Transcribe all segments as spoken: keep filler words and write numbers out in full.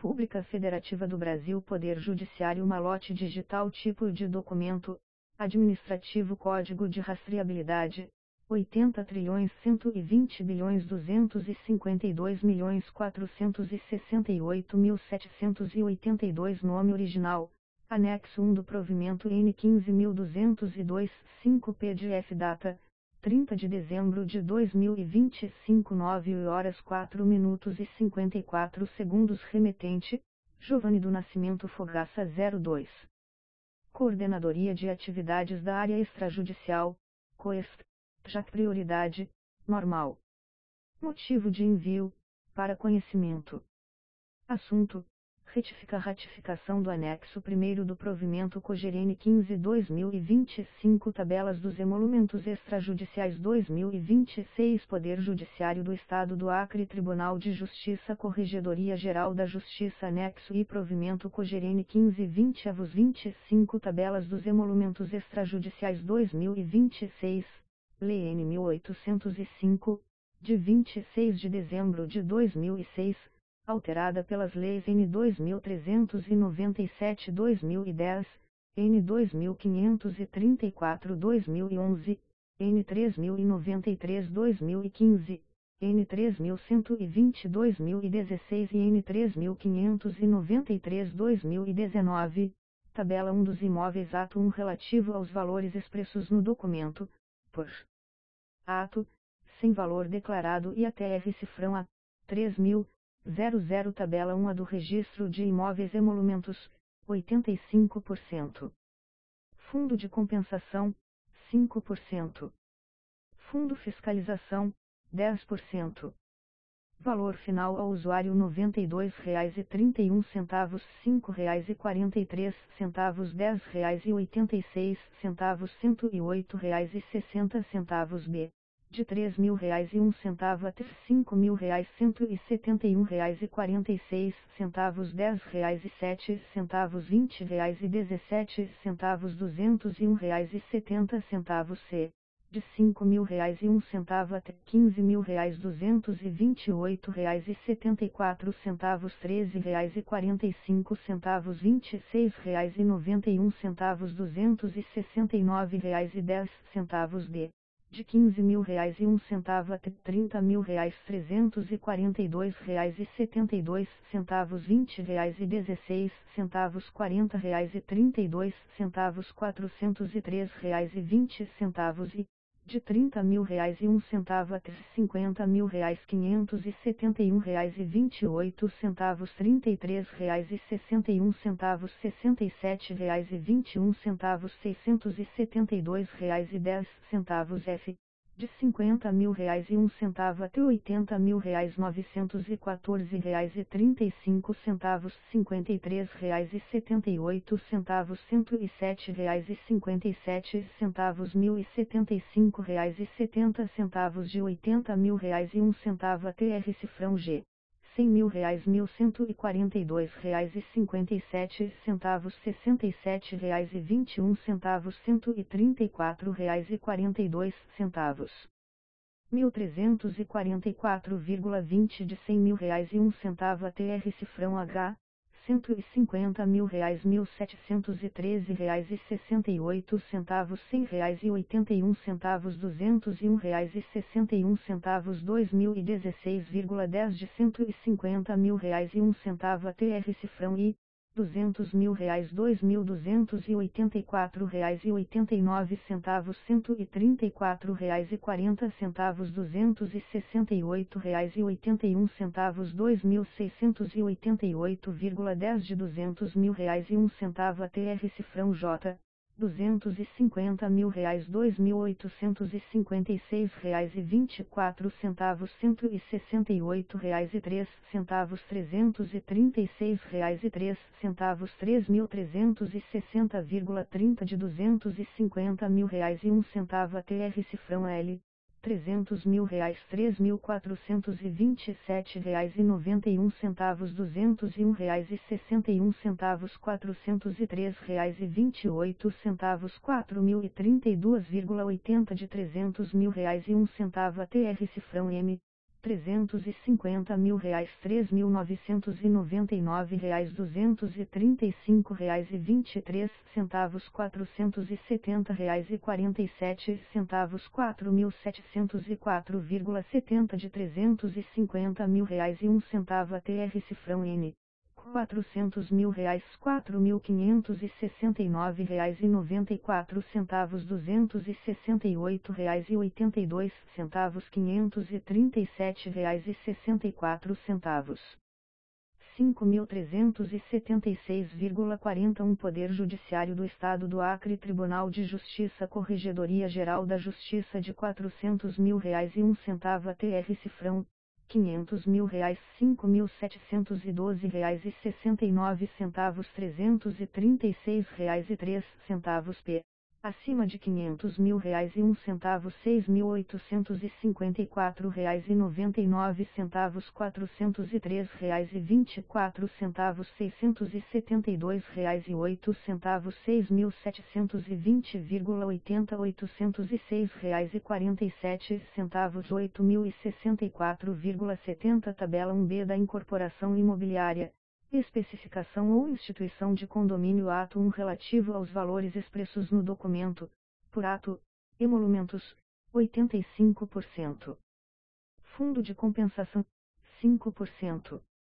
República Federativa do Brasil Poder Judiciário Malote digital Tipo de documento administrativo Código de rastreabilidade oitenta trilhões cento e vinte bilhões duzentos e cinquenta e dois milhões quatrocentos e sessenta e oito mil setecentos e oitenta e dois Nome original Anexo um do provimento N quinze mil duzentos e dois, cinco P D F Data trinta de dezembro de dois mil e vinte e cinco nove horas quatro minutos e cinquenta e quatro segundos Remetente, Giovanni do Nascimento Fogaça zero dois. Coordenadoria de Atividades da Área Extrajudicial, COEST, P J A C Prioridade, Normal. Motivo de envio, para conhecimento. Assunto, retifica a ratificação do anexo primeiro do provimento COGER N quinze barra dois mil e vinte e cinco Tabelas dos Emolumentos Extrajudiciais dois mil e vinte e seis Poder Judiciário do Estado do Acre Tribunal de Justiça Corregedoria Geral da Justiça Anexo e Provimento COGER N quinze barra vinte avos vinte e cinco Tabelas dos Emolumentos Extrajudiciais dois mil e vinte e seis, Lei N mil oitocentos e cinco, de vinte e seis de dezembro de dois mil e seis, alterada pelas leis N dois mil trezentos e noventa e sete dois mil e dez, N dois mil quinhentos e trinta e quatro dois mil e onze, N três mil e noventa e três dois mil e quinze, N três mil cento e vinte dois mil e dezesseis e N três mil quinhentos e noventa e três dois mil e dezenove, Tabela um dos imóveis Ato um relativo aos valores expressos no documento, por ato, sem valor declarado e até R cifrão a três mil, zero zero Tabela um A do Registro de Imóveis Emolumentos, oitenta e cinco por cento. Fundo de Compensação, cinco por cento. Fundo Fiscalização, dez por cento. Valor final ao usuário noventa e dois reais e trinta e um centavos, cinco reais e quarenta e três centavos, dez reais e oitenta e seis centavos, cento e oito reais e sessenta centavos B, de três mil reais e um centavo até cinco mil reais cento e setenta e um reais e quarenta e seis centavos, dez reais e sete centavos, vinte reais e dezessete centavos, duzentos e um reais e setenta centavos C, de cinco mil reais e um centavo até quinze mil reais duzentos e vinte e oito reais e setenta e quatro centavos, treze reais e quarenta e cinco centavos, vinte e seis reais e noventa e um centavos, duzentos e sessenta e nove reais e dez centavos D, de quinze mil reais e um centavo até trinta mil reais trezentos e quarenta e dois reais e setenta e dois centavos, vinte reais e dezesseis centavos, quarenta reais e trinta e dois centavos, quatrocentos e três reais e vinte centavos e de trinta mil reais e um centavo até cinquenta mil reais quinhentos e setenta e um reais e vinte e oito centavos, trinta e três reais e sessenta e um centavos, sessenta e sete reais e vinte e um centavos, seiscentos e setenta e dois reais e dez centavos F, de cinquenta mil reais e um centavo até oitenta mil reais novecentos e quatorze reais e trinta e cinco centavos, cinquenta e três reais e setenta e oito centavos, cento e sete reais e cinquenta e sete centavos, mil e setenta e cinco reais e setenta centavos, de oitenta mil reais e um centavo até R cifrão G, cem mil reais mil cento e quarenta e dois reais e cinquenta e sete centavos, sessenta e sete reais e vinte e um centavos, cento e trinta e quatro reais e quarenta e dois centavos, mil trezentos e quarenta e quatro vírgula vinte de cem mil reais e um centavo até R cifrão H, cento e cinquenta mil reais mil setecentos e treze reais e sessenta e oito centavos, cem reais e oitenta e um centavos, duzentos e um reais e sessenta e um centavos, dois mil e dezesseis vírgula dez de cento e cinquenta mil reais e um centavo até R cifrão I, duzentos mil reais, dois mil duzentos e oitenta e quatro reais e oitenta e nove centavos, cento e trinta e quatro reais e quarenta centavos, duzentos e sessenta e oito reais e oitenta e um centavos, dois mil seiscentos e oitenta e oito vírgula dez de duzentos mil reais e um centavo até R cifrão J, duzentos e cinquenta mil reais, dois mil oitocentos e cinquenta e seis reais e vinte e quatro centavos, cento e sessenta e oito reais e três centavos, trezentos e trinta e seis reais e três centavos, três mil trezentos e sessenta vírgula trinta de duzentos e cinquenta mil reais e um centavo até R cifrão L, trezentos mil reais, três mil quatrocentos e vinte e sete reais e noventa e um centavos, duzentos e um reais e sessenta e um centavos, quatrocentos e três reais e vinte e oito centavos, quatro mil e trinta e dois vírgula oitenta de trezentos mil reais e um centavo até R cifrão M, trezentos e cinquenta mil reais, três mil novecentos e noventa e nove reais, duzentos e trinta e cinco reais e vinte e três centavos, quatrocentos e setenta reais e quarenta e sete centavos, quatro mil setecentos e quatro vírgula setenta, de trezentos e cinquenta mil reais e um centavo, A T R cifrão N, quatrocentos mil reais, quatro mil quinhentos e sessenta e nove reais e noventa e quatro centavos, duzentos e sessenta e oito reais e oitenta e dois centavos, quinhentos e trinta e sete reais e sessenta e quatro centavos. cinco mil trezentos e setenta e seis vírgula quarenta e um Poder Judiciário do Estado do Acre, Tribunal de Justiça, Corregedoria Geral da Justiça, de quatrocentos mil reais e um centavo, A T R cifrão quinhentos mil reais, cinco mil setecentos e doze reais e sessenta e nove centavos, trezentos e trinta e seis reais e três centavos, P. Acima de quinhentos mil reais e um centavo, seis mil oitocentos e cinquenta e quatro reais e noventa e nove centavos, quatrocentos e três reais e vinte e quatro centavos, seiscentos e setenta e dois reais e oito centavos, seis mil setecentos e vinte vírgula oitenta, oitocentos e seis reais e quarenta e sete centavos, oito mil e sessenta e quatro vírgula setenta. Tabela um B da Incorporação Imobiliária. Especificação ou instituição de condomínio. Ato um relativo aos valores expressos no documento, por ato, emolumentos, oitenta e cinco por cento. Fundo de compensação, cinco por cento.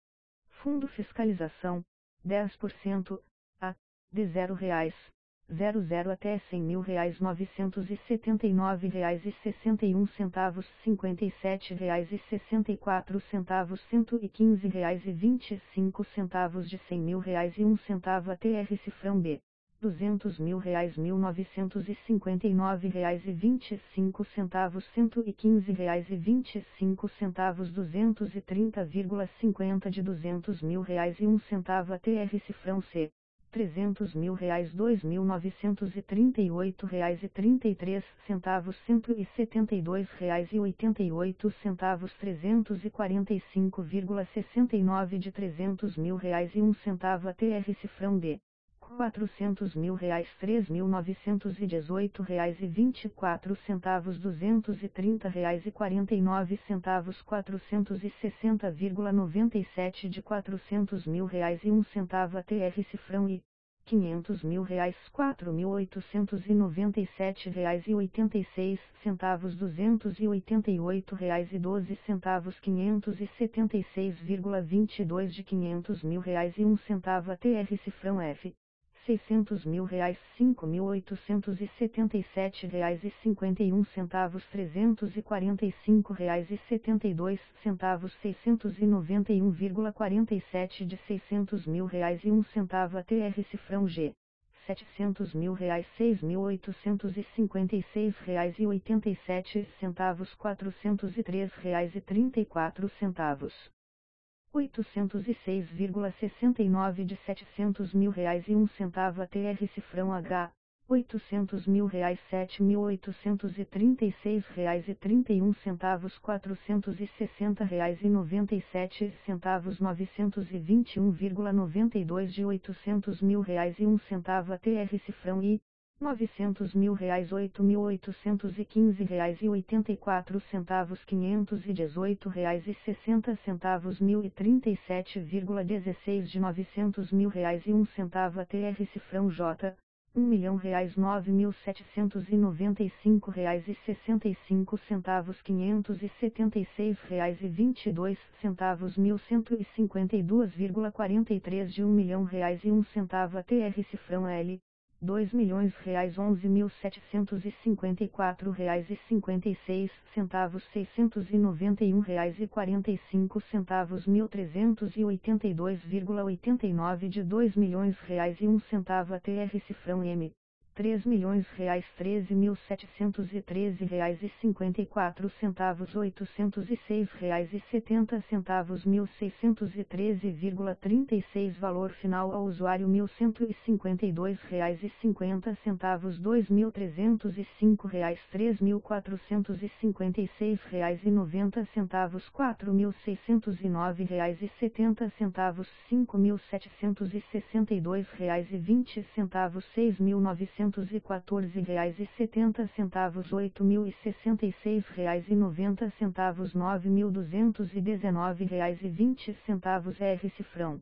Fundo fiscalização, dez por cento, a, de zero reais, zero zero até cem mil reais, novecentos e setenta e nove reais e sessenta e um centavos, cinquenta e sete reais e sessenta e quatro centavos, cento e quinze reais e vinte e cinco centavos, de cem mil reais e um centavo, A T R cifrão B, duzentos mil reais, mil novecentos e cinquenta e nove reais e vinte e cinco centavos, cento e quinze reais e vinte e cinco centavos, duzentos e trinta vírgula cinquenta, de duzentos mil reais e um centavo, A T R cifrão C, trezentos mil reais, dois mil novecentos e trinta e oito reais e trinta e três centavos, cento e setenta e dois reais e oitenta e oito centavos, trezentos e quarenta e cinco vírgula sessenta e nove, de trezentos mil reais e um centavo, A T R cifrão D, quatrocentos mil reais, três mil novecentos e dezoito reais e vinte e quatro centavos, duzentos e trinta reais e quarenta e nove centavos, quatrocentos e sessenta vírgula noventa e sete, de quatrocentos mil reais e um centavo, A T R cifrão I, quinhentos mil reais, quatro mil oitocentos e noventa e sete reais e oitenta e seis centavos, duzentos e oitenta e oito reais e doze centavos, quinhentos e setenta e seis vírgula vinte e dois, de quinhentos mil reais e um centavo, A T R cifrão F, seiscentos mil reais, cinco mil oitocentos e setenta e sete reais e cinquenta e um centavos, trezentos e quarenta e cinco reais e setenta e dois centavos, seiscentos e noventa e um vírgula quarenta e sete, de seiscentos mil reais e um centavo, A T R cifrão G, setecentos mil reais, seis mil oitocentos e cinquenta e seis reais e oitenta e sete centavos, quatrocentos e três reais e trinta e quatro centavos. oitocentos e seis vírgula sessenta e nove, de setecentos mil reais e um centavo, A T R cifrão H, oitocentos mil reais, sete mil oitocentos e trinta e seis reais e trinta e um centavos, quatrocentos e sessenta reais e noventa e sete centavos, novecentos e vinte e um vírgula noventa e dois, de oitocentos mil reais e um centavo, A T R cifrão I, novecentos mil reais, oito mil oitocentos e quinze reais e oitenta e quatro centavos, quinhentos e dezoito reais e sessenta centavos, mil e trinta e sete vírgula dezesseis, de novecentos mil reais e um centavo, A T R cifrão J, um milhão reais, nove mil setecentos e noventa e cinco reais e sessenta e cinco centavos, quinhentos e setenta e seis reais e vinte e dois centavos, mil cento e cinquenta e dois vírgula quarenta e três, de um milhão reais e um centavo, A T R cifrão L, dois milhões reais, onze mil setecentos e cinquenta e quatro reais e cinquenta e seis centavos, seiscentos e noventa e um reais e quarenta e cinco centavos, mil trezentos e oitenta e dois vírgula oitenta e nove, de dois milhões reais e um centavo, A T R cifrão M, três milhões reais, treze mil setecentos e treze reais e cinquenta e quatro centavos, oitocentos e seis reais e setenta centavos, mil seiscentos e treze vírgula trinta e seis, valor final ao usuário, mil cento e cinquenta e dois reais e cinquenta centavos, dois mil trezentos e cinco reais, três mil quatrocentos e cinquenta e seis reais e noventa centavos, quatro mil seiscentos e nove reais e setenta centavos, cinco mil setecentos e sessenta e dois reais e vinte centavos, seis mil novecentos novecentos e quatorze reais e setenta centavos, oito mil e sessenta e seis reais e noventa centavos, nove mil duzentos e dezenove reais e vinte centavos, R cifrão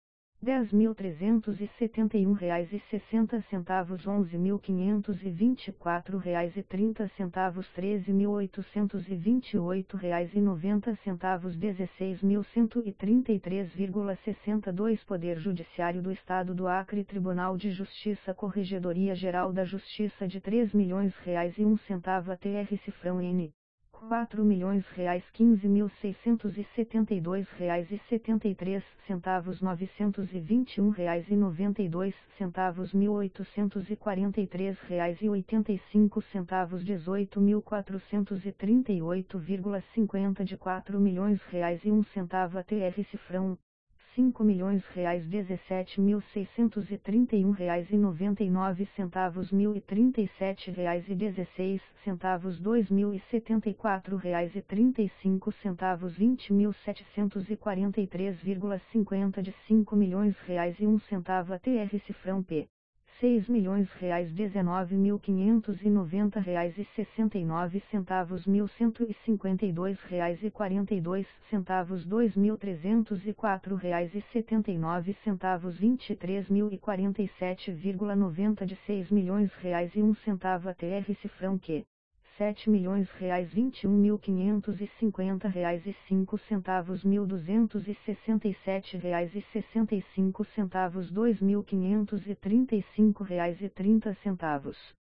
dez mil trezentos e setenta e um reais e sessenta centavos, onze mil quinhentos e vinte e quatro reais e trinta centavos, treze mil oitocentos e vinte e oito reais e noventa centavos, dezesseis mil cento e trinta e três vírgula sessenta e dois. Poder Judiciário do Estado do Acre, Tribunal de Justiça, Corregedoria Geral da Justiça de três milhões reais e um centavo, A T R cifrão N quatro milhões reais, quinze mil seiscentos e setenta e dois reais e setenta e três centavos, novecentos e vinte e um reais e noventa e dois centavos, mil oitocentos e quarenta e três reais e oitenta e cinco centavos, dezoito mil quatrocentos e trinta e oito vírgula cinquenta de quatro milhões reais e um centavo, A T R cifrão cinco milhões reais, dezessete mil seiscentos e trinta e um reais e noventa e nove centavos, mil e trinta e sete reais e dezesseis centavos, dois mil e setenta e quatro reais e trinta e cinco centavos, vinte mil setecentos e quarenta e três vírgula cinquenta de cinco milhões reais e um centavo, A T R cifrão P seis milhões reais, dezenove mil quinhentos e noventa reais e sessenta e nove centavos, mil cento e cinquenta e dois reais e quarenta e dois centavos, dois mil trezentos e quatro reais e setenta e nove centavos, vinte e três mil e quarenta e sete vírgula noventa de seis milhões reais e um centavo, A T R cifrão Q sete milhões reais, vinte e um mil quinhentos e cinquenta reais e cinco centavos, mil duzentos e sessenta e sete reais e sessenta e cinco centavos, dois mil quinhentos e trinta e cinco reais e trinta centavos,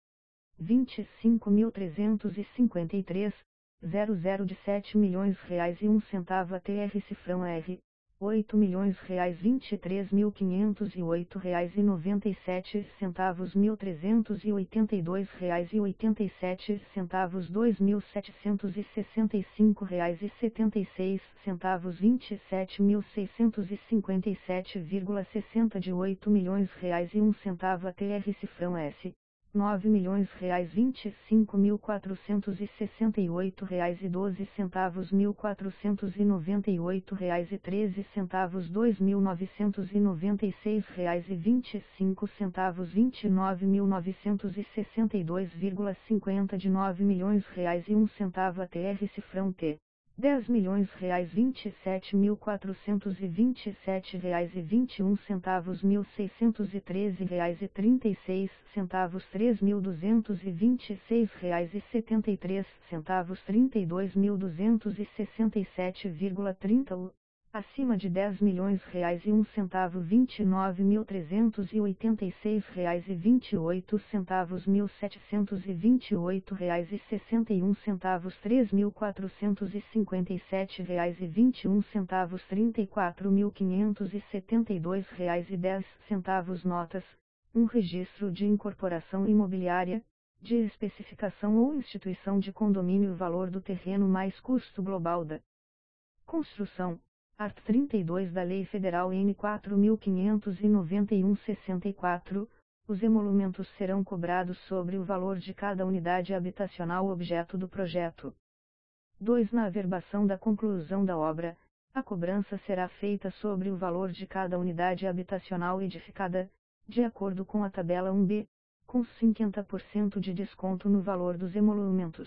vinte e cinco mil trezentos e cinquenta e três vírgula zero de sete milhões reais e um centavo, A T R cifrão R oito milhões reais, vinte e três mil quinhentos e oito reais e noventa e sete centavos, mil trezentos e oitenta e dois reais e oitenta e sete centavos, dois mil setecentos e sessenta e cinco reais e setenta e seis centavos, vinte e sete mil seiscentos e cinquenta e sete vírgula sessenta de oito milhões reais e um centavo, A T R cifrão S nove milhões reais, vinte e cinco mil quatrocentos e sessenta e oito reais e doze centavos, mil quatrocentos e noventa e oito reais e treze centavos, dois mil novecentos e noventa e seis reais e vinte e cinco centavos, vinte e nove mil novecentos e sessenta e dois vírgula cinquenta de nove milhões reais e um centavo, A T R cifrão T dez milhões reais, vinte e sete mil quatrocentos e vinte e sete reais e vinte e um centavos, mil seiscentos e treze reais e trinta e seis centavos, três mil duzentos e vinte e seis reais e setenta e três centavos, trinta e dois mil duzentos e sessenta e sete vírgula trinta U, acima de dez milhões reais e um centavo, vinte e nove mil trezentos e oitenta e seis reais e vinte e oito centavos, mil setecentos e vinte e oito reais e sessenta e um centavos, três mil quatrocentos e cinquenta e sete reais e vinte e um centavos, trinta e quatro mil quinhentos e setenta e dois reais e dez centavos. Notas: um registro de incorporação imobiliária, de especificação ou instituição de condomínio, valor do terreno mais custo global da construção. Art. trinta e dois da Lei Federal N quatro mil quinhentos e noventa e um sessenta e quatro, os emolumentos serão cobrados sobre o valor de cada unidade habitacional objeto do projeto. dois Na averbação da conclusão da obra, a cobrança será feita sobre o valor de cada unidade habitacional edificada, de acordo com a tabela um B, com cinquenta por cento de desconto no valor dos emolumentos.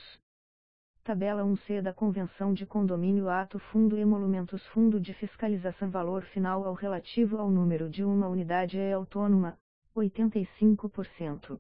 Tabela um C da Convenção de Condomínio. Ato Fundo Emolumentos. Fundo de Fiscalização. Valor final ao relativo ao número de uma unidade é autônoma, oitenta e cinco por cento.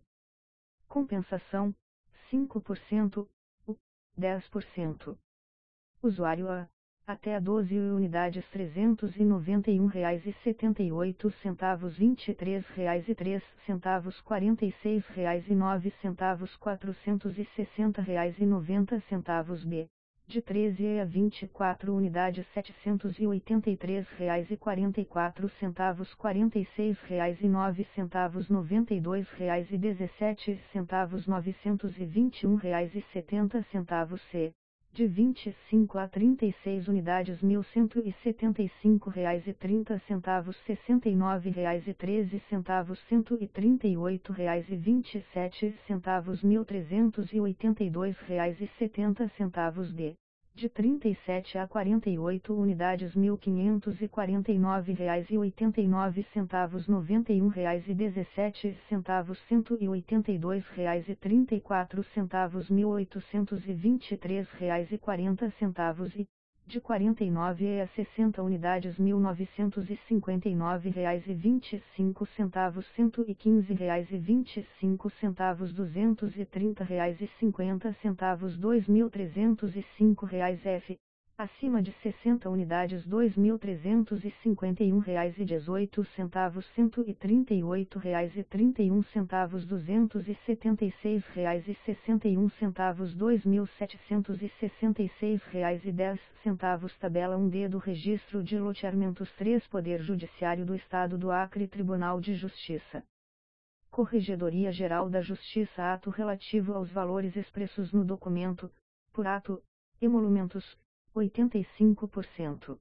Compensação, cinco por cento, U, dez por cento. Usuário A, até doze unidades, trezentos e noventa e um reais e setenta e oito centavos, vinte e três reais e três centavos, quarenta e seis reais e nove centavos, quatrocentos e sessenta reais e noventa centavos. B, de treze a vinte e quatro unidades, setecentos e oitenta e três reais e quarenta e quatro centavos, quarenta e seis reais e nove centavos, noventa e dois reais e dezessete centavos, novecentos e vinte e um reais e setenta centavos. C, de vinte e cinco a trinta e seis unidades, mil cento e setenta e cinco reais e trinta centavos, sessenta e nove reais e treze centavos, cento e trinta e oito reais e vinte e sete centavos, mil trezentos e oitenta e dois reais e setenta centavos. D, de trinta e sete a quarenta e oito unidades mil quinhentos e quarenta e nove reais e oitenta e nove centavos, noventa e um reais e dezessete centavos, cento e oitenta e dois reais e trinta e quatro centavos, mil oitocentos e vinte e três reais e quarenta centavos e de quarenta e nove a sessenta unidades mil novecentos e cinquenta e nove reais e vinte e cinco centavos, cento e quinze reais e vinte e cinco centavos, duzentos e trinta reais e cinquenta centavos, dois mil trezentos e cinco reais F, acima de sessenta unidades dois mil trezentos e cinquenta e um reais e dezoito centavos, cento e trinta e oito reais e trinta e um centavos, duzentos e setenta e seis reais e sessenta e um centavos, dois mil setecentos e sessenta e seis reais e dez centavos. Tabela um D do Registro de Loteamentos três Poder Judiciário do Estado do Acre, Tribunal de Justiça, Corregedoria Geral da Justiça. Ato relativo aos valores expressos no documento, por ato, emolumentos, oitenta e cinco por cento.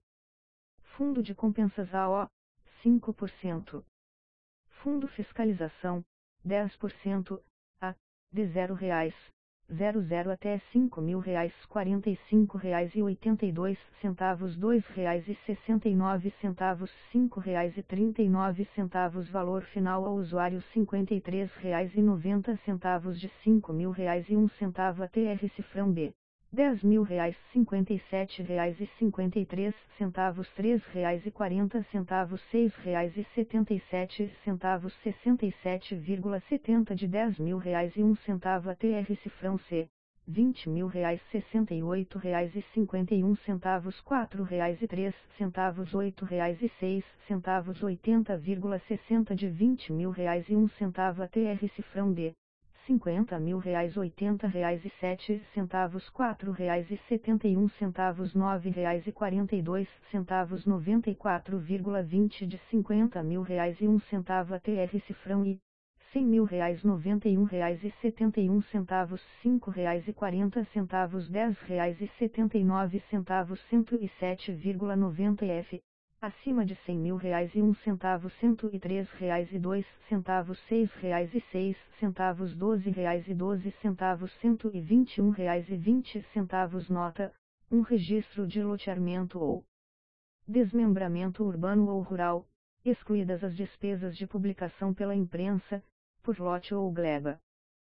Fundo de Compensas A O, cinco por cento. Fundo Fiscalização, dez por cento, A, de zero reais, zero zero até cinco mil reais, quarenta e cinco reais e oitenta e dois centavos, dois reais e sessenta e nove centavos, cinco reais e trinta e nove centavos. Valor final ao usuário cinquenta e três reais e noventa centavos, de cinco mil reais e um centavo. A T R Cifrão B, dez mil reais, cinquenta e sete reais e cinquenta e três centavos, três reais e quarenta centavos, seis reais e setenta e sete centavos, sessenta e sete vírgula setenta de dez mil reais e um centavo. A T R Cifrão C, vinte mil reais, sessenta e oito reais e cinquenta e um centavos, quatro reais e três centavos, oito reais e seis centavos, oitenta vírgula sessenta de vinte mil reais e um centavo. A T R Cifrão D, cinquenta mil reais, oitenta reais e sete centavos, quatro reais e setenta e um centavos, nove reais e quarenta e dois centavos, noventa e quatro vírgula vinte de cinquenta mil reais e um centavo. A T R Cifrão I, cem mil reais, noventa e um reais e setenta e um centavos, cinco reais e quarenta centavos, dez reais e setenta e nove centavos, cento e sete vírgula noventa F, acima de cem mil reais e um centavo, cento e três reais e dois centavos, seis reais e seis centavos, doze reais e doze centavos, cento e vinte e um reais e vinte centavos. Nota: um registro de loteamento ou desmembramento urbano ou rural, excluídas as despesas de publicação pela imprensa, por lote ou gleba.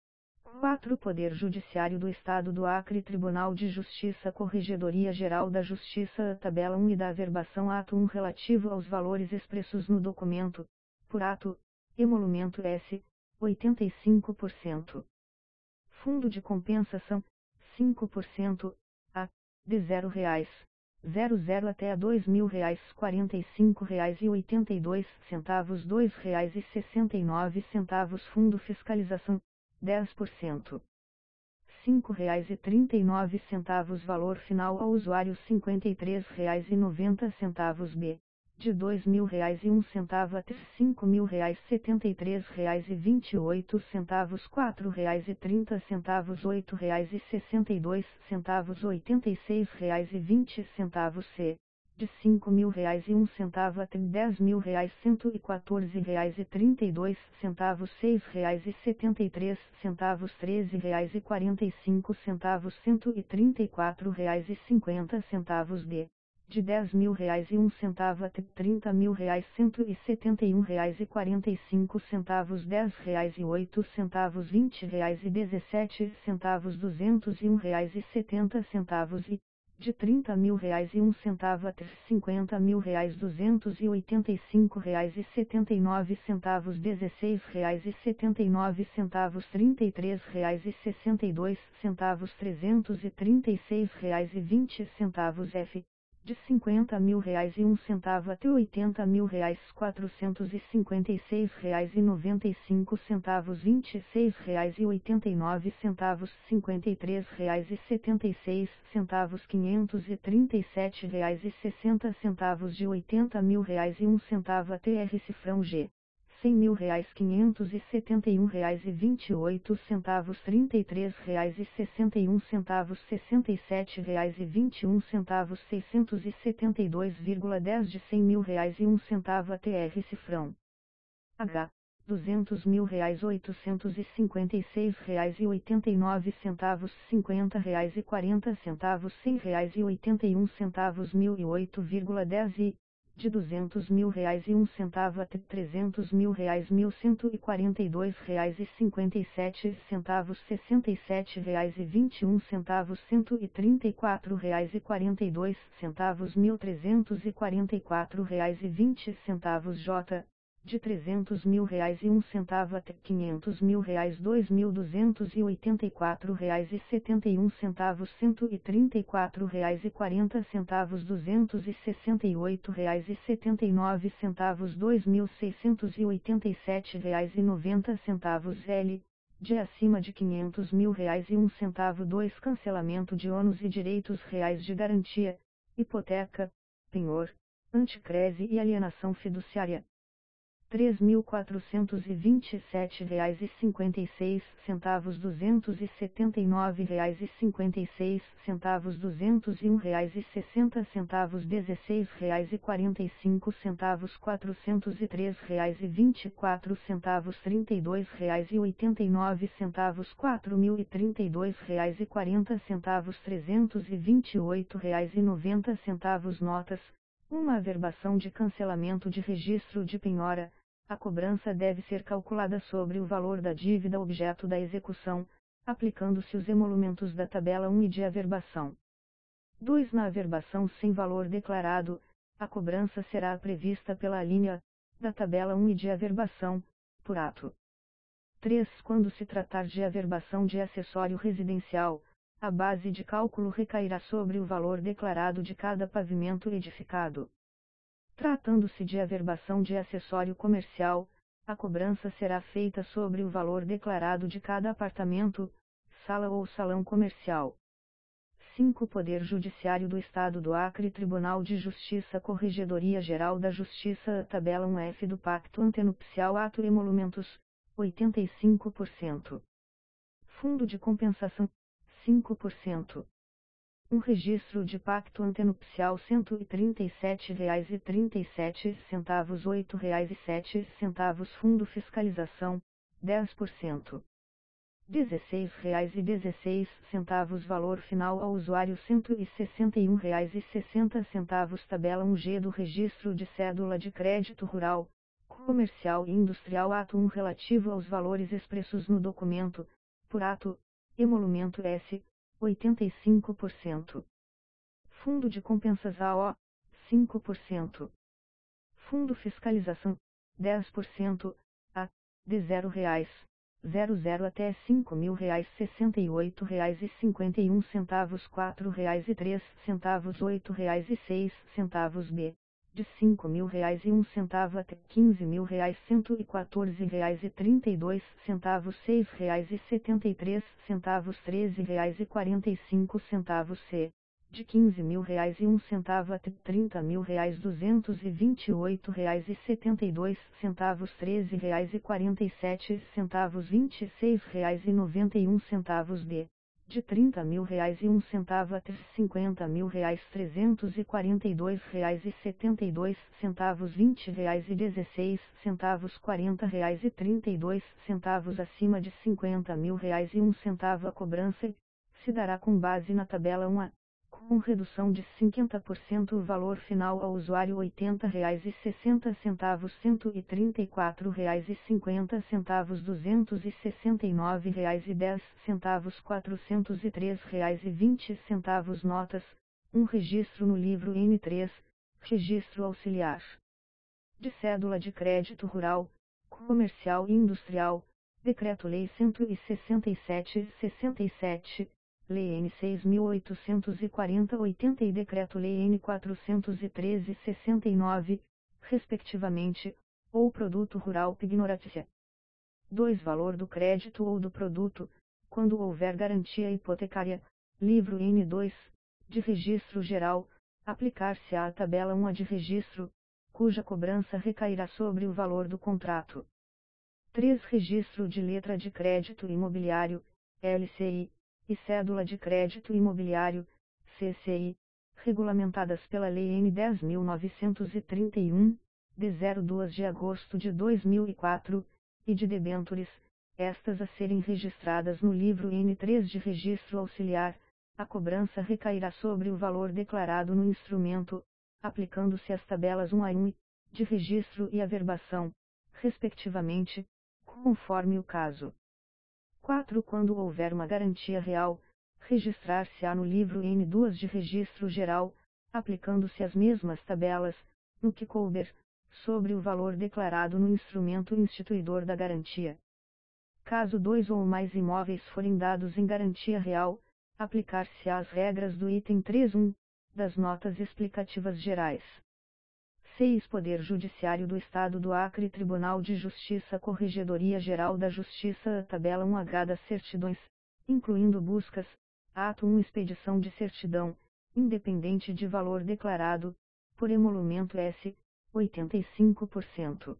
quatro Poder Judiciário do Estado do Acre, Tribunal de Justiça, Corregedoria Geral da Justiça. Tabela um e da averbação. Ato um relativo aos valores expressos no documento, por ato, emolumento S, oitenta e cinco por cento. Fundo de Compensação, cinco por cento, A, de zero reais, zero zero até a dois mil reais, quarenta e cinco reais e oitenta e dois centavos, dois reais e sessenta e nove centavos. Fundo Fiscalização, dez por cento. cinco reais e trinta e nove centavos. Valor final ao usuário cinquenta e três reais e noventa centavos. B, de dois mil reais e um centavo até cinco mil reais, setenta e três reais e vinte e oito centavos, quatro reais e trinta centavos, oito reais e sessenta e dois centavos, oitenta e seis reais e vinte centavos. C, de cinco mil reais e um centavo até dez mil reais, cento e quatorze reais e trinta e dois centavos, seis reais e setenta e três centavos, treze reais e quarenta e cinco centavos, cento e trinta e quatro reais e cinquenta centavos. D, de dez mil reais e um centavo até trinta mil reais, cento e setenta e um reais e quarenta e cinco centavos, dez reais e oito centavos, vinte reais e dezessete centavos, duzentos e um reais e setenta centavos. E de trinta mil reais e um centavo até cinquenta mil reais, duzentos e oitenta e cinco reais e setenta e nove centavos, dezesseis reais e setenta e nove centavos, trinta e três reais e sessenta e dois centavos, trezentos e trinta e seis reais e vinte centavos. F, de cinquenta mil reais e um centavo até oitenta mil reais, quatrocentos e cinquenta e seis reais e noventa e cinco centavos, vinte e seis reais e oitenta e nove centavos, cinquenta e três reais e setenta e seis centavos, quinhentos e trinta e sete reais e sessenta centavos, de oitenta mil reais e um centavo. A T R Cifrão G, cem mil reais, quinhentos e setenta e um reais e vinte e oito centavos, trinta e três reais e sessenta e um centavos, sessenta e sete reais e vinte e um centavos, seiscentos e setenta e dois vírgula dez de cem mil reais e um centavo. A T R Cifrão H, duzentos mil reais oitocentos e cinquenta e seis reais e oitenta e nove centavos, cinquenta reais e quarenta centavos, cem reais e oitenta e um centavos, mil e oito vírgula dez e de duzentos mil reais e um centavo até trezentos mil reais, mil cento e quarenta e dois reais e cinquenta e sete centavos, sessenta e sete reais e vinte e um centavos, cento e trinta e quatro reais e quarenta e dois centavos, mil trezentos e quarenta e quatro reais e vinte centavos, J de trezentos mil reais e um centavo até quinhentos mil reais, dois mil duzentos e oitenta e quatro reais e setenta e um centavos, cento e trinta e quatro reais e quarenta centavos, duzentos e sessenta e oito reais e setenta e nove centavos, dois mil seiscentos e oitenta e sete reais e noventa centavos, L de acima de quinhentos mil reais e um centavo, dois cancelamento de ônus e direitos reais de garantia, hipoteca, penhor, anticrese e alienação fiduciária. três mil quatrocentos e vinte e sete reais e cinquenta e seis centavos, duzentos e setenta e nove reais e cinquenta e seis centavos, duzentos e um reais e sessenta centavos, dezesseis reais e quarenta e cinco centavos, quatrocentos e três reais e vinte e quatro centavos, trinta e dois reais e oitenta e nove centavos, quatro mil e trinta e dois reais e quarenta centavos, trezentos e vinte e oito reais e noventa centavos, notas. Uma averbação de cancelamento de registro de penhora. A cobrança deve ser calculada sobre o valor da dívida objeto da execução, aplicando-se os emolumentos da tabela um e de averbação. dois Na averbação sem valor declarado, a cobrança será prevista pela alínea da tabela um e de averbação, por ato. três Quando se tratar de averbação de acessório residencial, a base de cálculo recairá sobre o valor declarado de cada pavimento edificado. Tratando-se de averbação de acessório comercial, a cobrança será feita sobre o valor declarado de cada apartamento, sala ou salão comercial. cinco Poder Judiciário do Estado do Acre, Tribunal de Justiça, Corregedoria Geral da Justiça, tabela um F do Pacto Antenupcial, ato e emolumentos, oitenta e cinco por cento. Fundo de compensação, cinco por cento. Um registro de pacto antenupcial, cento e trinta e sete reais e trinta e sete centavos, oito reais e sete centavos. Fundo fiscalização, dez por cento. dezesseis reais e dezesseis centavos. Valor final ao usuário, cento e sessenta e um reais e sessenta centavos. Tabela um G do registro de cédula de crédito rural, comercial e industrial, ato um relativo aos valores expressos no documento, por ato, emolumento S, oitenta e cinco por cento. Fundo de compensação, cinco por cento. Fundo fiscalização, dez por cento, a, de zero reais, zero zero até cinco mil reais, sessenta e oito reais e cinquenta e um centavos, quatro reais e três centavos, oito reais e seis centavos, B, de cinco mil reais e um centavo até quinze mil reais, cento e quatorze reais e trinta e dois centavos, seis reais e setenta e três centavos, treze reais e quarenta e cinco centavos, C, de quinze mil reais e um centavo até trinta mil reais, duzentos e vinte e oito reais e setenta e dois centavos, treze reais e quarenta e sete centavos, vinte e seis reais e noventa e um centavos, D, de trinta mil reais e um centavo até cinquenta mil reais, trezentos e quarenta e dois reais e setenta e dois centavos, vinte reais e dezesseis centavos, quarenta reais e trinta e dois centavos. Acima de cinquenta mil reais e um centavo, a cobrança se dará com base na tabela um A, com redução de cinquenta por cento. O valor final ao usuário, oitenta reais e sessenta centavos, cento e trinta e quatro reais e cinquenta centavos, duzentos e sessenta e nove reais e dez centavos, quatrocentos e três reais e vinte centavos. Notas, um registro no livro N três, registro auxiliar de cédula de crédito rural, comercial e industrial, Decreto-Lei cento e sessenta e sete, sessenta e sete, Lei N seis mil oitocentos e quarenta, oitenta e Decreto-Lei N quatrocentos e treze, sessenta e nove, respectivamente, ou produto rural pignoratícia. dois Valor do crédito ou do produto, quando houver garantia hipotecária, livro N dois, de registro geral, aplicar-se-á a tabela um A de registro, cuja cobrança recairá sobre o valor do contrato. três Registro de letra de crédito imobiliário, L C I, e cédula de crédito imobiliário, C C I, regulamentadas pela Lei N dez mil novecentos e trinta e um, de zero dois de agosto de dois mil e quatro, e de debêntures, estas a serem registradas no livro N três de registro auxiliar, a cobrança recairá sobre o valor declarado no instrumento, aplicando-se as tabelas um a um de registro e averbação, respectivamente, conforme o caso. quatro Quando houver uma garantia real, registrar-se-á no livro N dois de registro geral, aplicando-se as mesmas tabelas, no que couber, sobre o valor declarado no instrumento instituidor da garantia. Caso dois ou mais imóveis forem dados em garantia real, aplicar-se-á as regras do item três ponto um, das notas explicativas gerais. seis Poder Judiciário do Estado do Acre Tribunal de Justiça Corregedoria Geral da Justiça Tabela um H das certidões, incluindo buscas, ato um Expedição de certidão, independente de valor declarado, por emolumento S, oitenta e cinco por cento.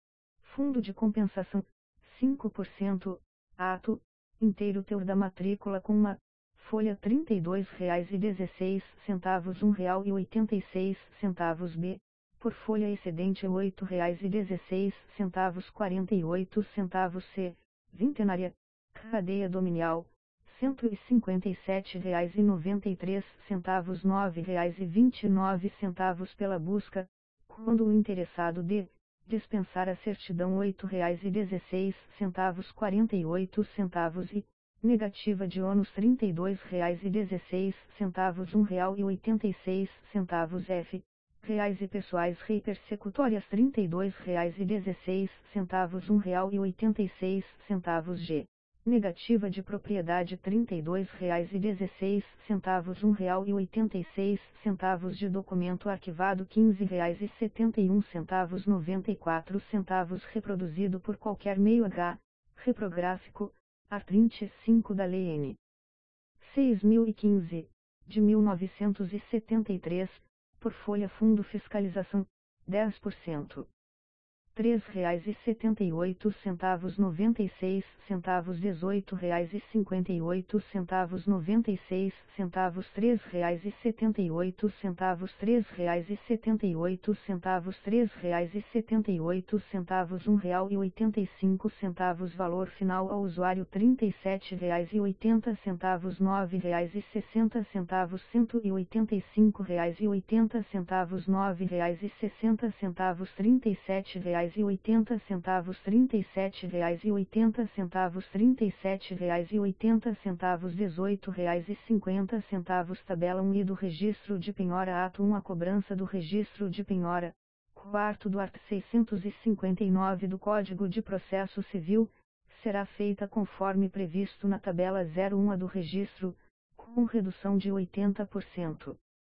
Fundo de compensação, cinco por cento, ato, inteiro teor da matrícula com uma, folha trinta e dois reais e dezesseis centavos um real e oitenta e seis centavos B, por folha excedente oito reais e dezesseis centavos quarenta e oito centavos C, vintenária, cadeia dominial, cento e cinquenta e sete reais e noventa e três centavos nove reais e vinte e nove centavos pela busca, quando o interessado D, dispensar a certidão oito reais e dezesseis centavos quarenta e oito centavos e, negativa de ônus trinta e dois reais e dezesseis centavos um real e oitenta e seis centavos F, reais e pessoais rei persecutórias trinta e dois reais e dezesseis centavos um real e oitenta e seis centavos G, negativa de propriedade trinta e dois reais e dezesseis centavos um real e oitenta e seis centavos de documento arquivado quinze reais e setenta e um centavos noventa e quatro centavos reproduzido por qualquer meio H, reprográfico, art. trinta e cinco da Lei N. seis mil e quinze, de mil novecentos e setenta e três, por folha Fundo Fiscalização, dez por cento. três reais e setenta e oito centavos noventa e seis centavos dezoito reais e cinquenta e oito centavos noventa e seis centavos três reais e setenta e oito centavos três reais e setenta e oito centavos três reais e setenta e oito centavos um real e oitenta e cinco centavos valor final ao usuário trinta e sete reais e oitenta centavos nove reais e sessenta centavos cento e oitenta e cinco reais e oitenta centavos nove reais e sessenta centavos trinta e sete reais e oitenta centavos trinta e sete reais e oitenta centavos trinta e sete reais e oitenta centavos dezoito reais e cinquenta centavos tabela um e do registro de penhora ato um a cobrança do registro de penhora, quarto do art. seiscentos e cinquenta e nove do Código de Processo Civil, será feita conforme previsto na tabela zero um a do registro, com redução de oitenta por cento.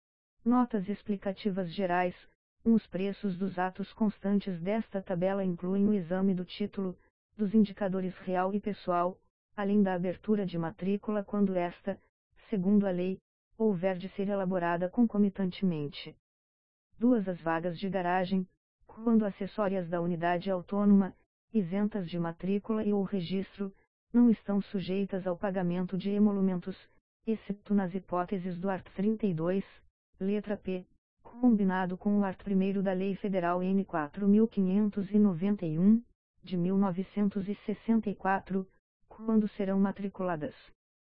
Notas explicativas gerais. Os preços dos atos constantes desta tabela incluem o exame do título, dos indicadores real e pessoal, além da abertura de matrícula quando esta, segundo a lei, houver de ser elaborada concomitantemente. Duas as vagas de garagem, quando acessórias da unidade autônoma, isentas de matrícula e ou registro, não estão sujeitas ao pagamento de emolumentos, exceto nas hipóteses do art. trinta e dois, letra P, combinado com o art. primeiro da Lei Federal N quatro mil quinhentos e noventa e um, de mil novecentos e sessenta e quatro, quando serão matriculadas.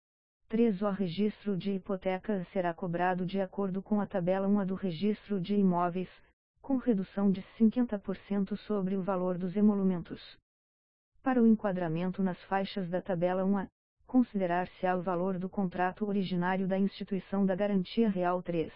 três O registro de hipoteca será cobrado de acordo com a tabela um a do registro de imóveis, com redução de cinquenta por cento sobre o valor dos emolumentos. Para o enquadramento nas faixas da tabela um A, considerar-se-á o valor do contrato originário da instituição da garantia real três.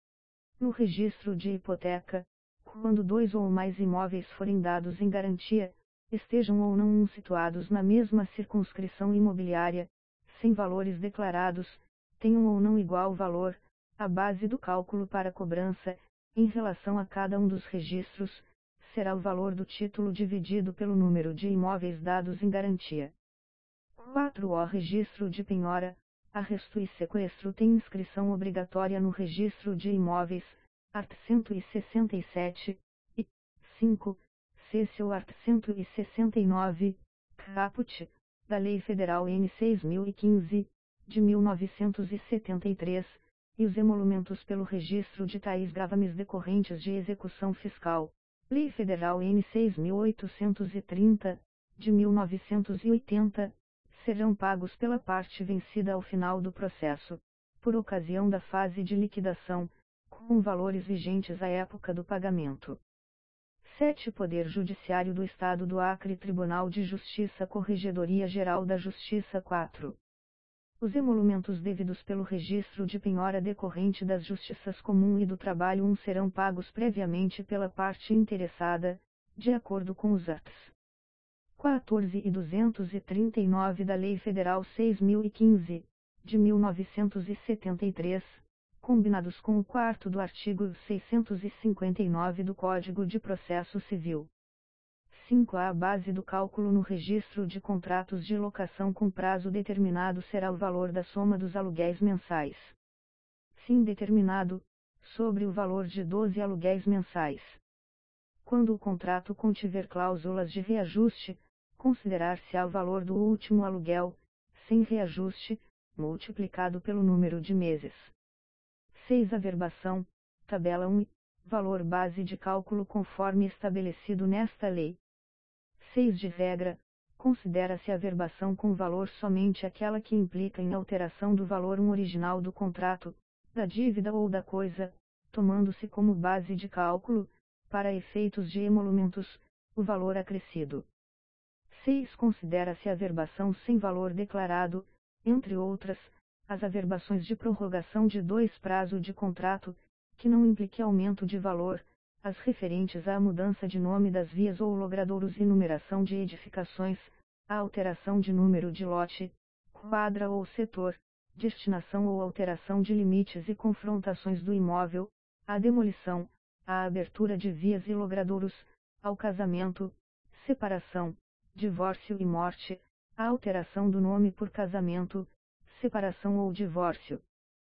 No registro de hipoteca, quando dois ou mais imóveis forem dados em garantia, estejam ou não situados na mesma circunscrição imobiliária, sem valores declarados, tenham ou não igual valor, a base do cálculo para cobrança, em relação a cada um dos registros, será o valor do título dividido pelo número de imóveis dados em garantia. quatro O registro de penhora. Arresto e sequestro tem inscrição obrigatória no registro de imóveis, art. cento e sessenta e sete, e cinco, C seu art. cento e sessenta e nove, caput, da Lei Federal N seis mil e quinze, de mil novecentos e setenta e três, e os emolumentos pelo registro de tais gravames decorrentes de execução fiscal, Lei Federal N seis mil oitocentos e trinta, de mil novecentos e oitenta, serão pagos pela parte vencida ao final do processo, por ocasião da fase de liquidação, com valores vigentes à época do pagamento. sete Poder Judiciário do Estado do Acre, Tribunal de Justiça, Corregedoria Geral da Justiça. quatro. Os emolumentos devidos pelo registro de penhora decorrente das Justiças Comum e do Trabalho um serão pagos previamente pela parte interessada, de acordo com os artigos quatorze e duzentos e trinta e nove da Lei Federal seis mil e quinze, de mil novecentos e setenta e três, combinados com o quarto do artigo seiscentos e cinquenta e nove do Código de Processo Civil. cinco A base do cálculo no registro de contratos de locação com prazo determinado será o valor da soma dos aluguéis mensais. Fim determinado, sobre o valor de doze aluguéis mensais. Quando o contrato contiver cláusulas de reajuste, considerar-se-á o valor do último aluguel, sem reajuste, multiplicado pelo número de meses. seis Averbação, tabela um, valor base de cálculo conforme estabelecido nesta lei. seis De regra, considera-se a averbação com valor somente aquela que implica em alteração do valor um original do contrato, da dívida ou da coisa, tomando-se como base de cálculo, para efeitos de emolumentos, o valor acrescido. seis Considera-se a averbação sem valor declarado, entre outras, as averbações de prorrogação de dois prazo de contrato, que não implique aumento de valor, as referentes à mudança de nome das vias ou logradouros e numeração de edificações, a alteração de número de lote, quadra ou setor, destinação ou alteração de limites e confrontações do imóvel, a demolição, a abertura de vias e logradouros, ao casamento, separação, divórcio e morte, a alteração do nome por casamento, separação ou divórcio.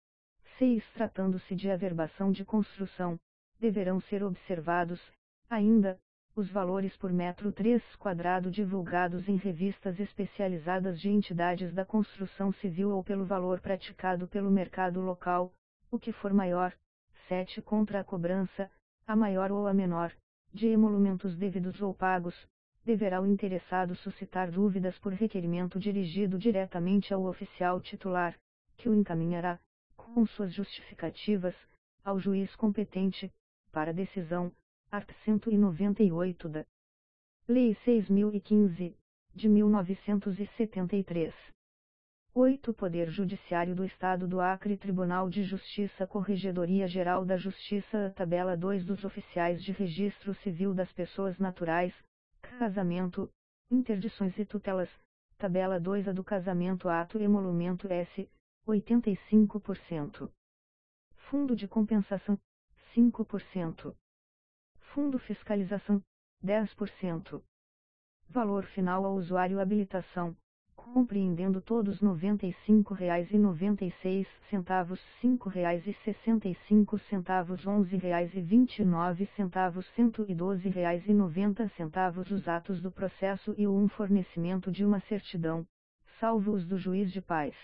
seis Tratando-se de averbação de construção, deverão ser observados, ainda, os valores por metro três quadrado divulgados em revistas especializadas de entidades da construção civil ou pelo valor praticado pelo mercado local, o que for maior. sete Contra a cobrança, a maior ou a menor, de emolumentos devidos ou pagos, deverá o interessado suscitar dúvidas por requerimento dirigido diretamente ao oficial titular, que o encaminhará, com suas justificativas, ao juiz competente, para decisão, art. cento e noventa e oito da Lei seis mil e quinze, de mil novecentos e setenta e três. oito Poder Judiciário do Estado do Acre, Tribunal de Justiça, Corregedoria Geral da Justiça, tabela dois dos oficiais de registro civil das pessoas naturais, casamento, interdições e tutelas, tabela dois A do casamento, ato e emolumento S, oitenta e cinco por cento. Fundo de compensação, cinco por cento. Fundo fiscalização, dez por cento. Valor final ao usuário habilitação, compreendendo todos noventa e cinco reais e noventa e seis centavos, cinco reais e sessenta e cinco centavos, onze reais e vinte e nove centavos, cento e doze reais e noventa centavos os atos do processo e o um fornecimento de uma certidão, salvo os do juiz de paz.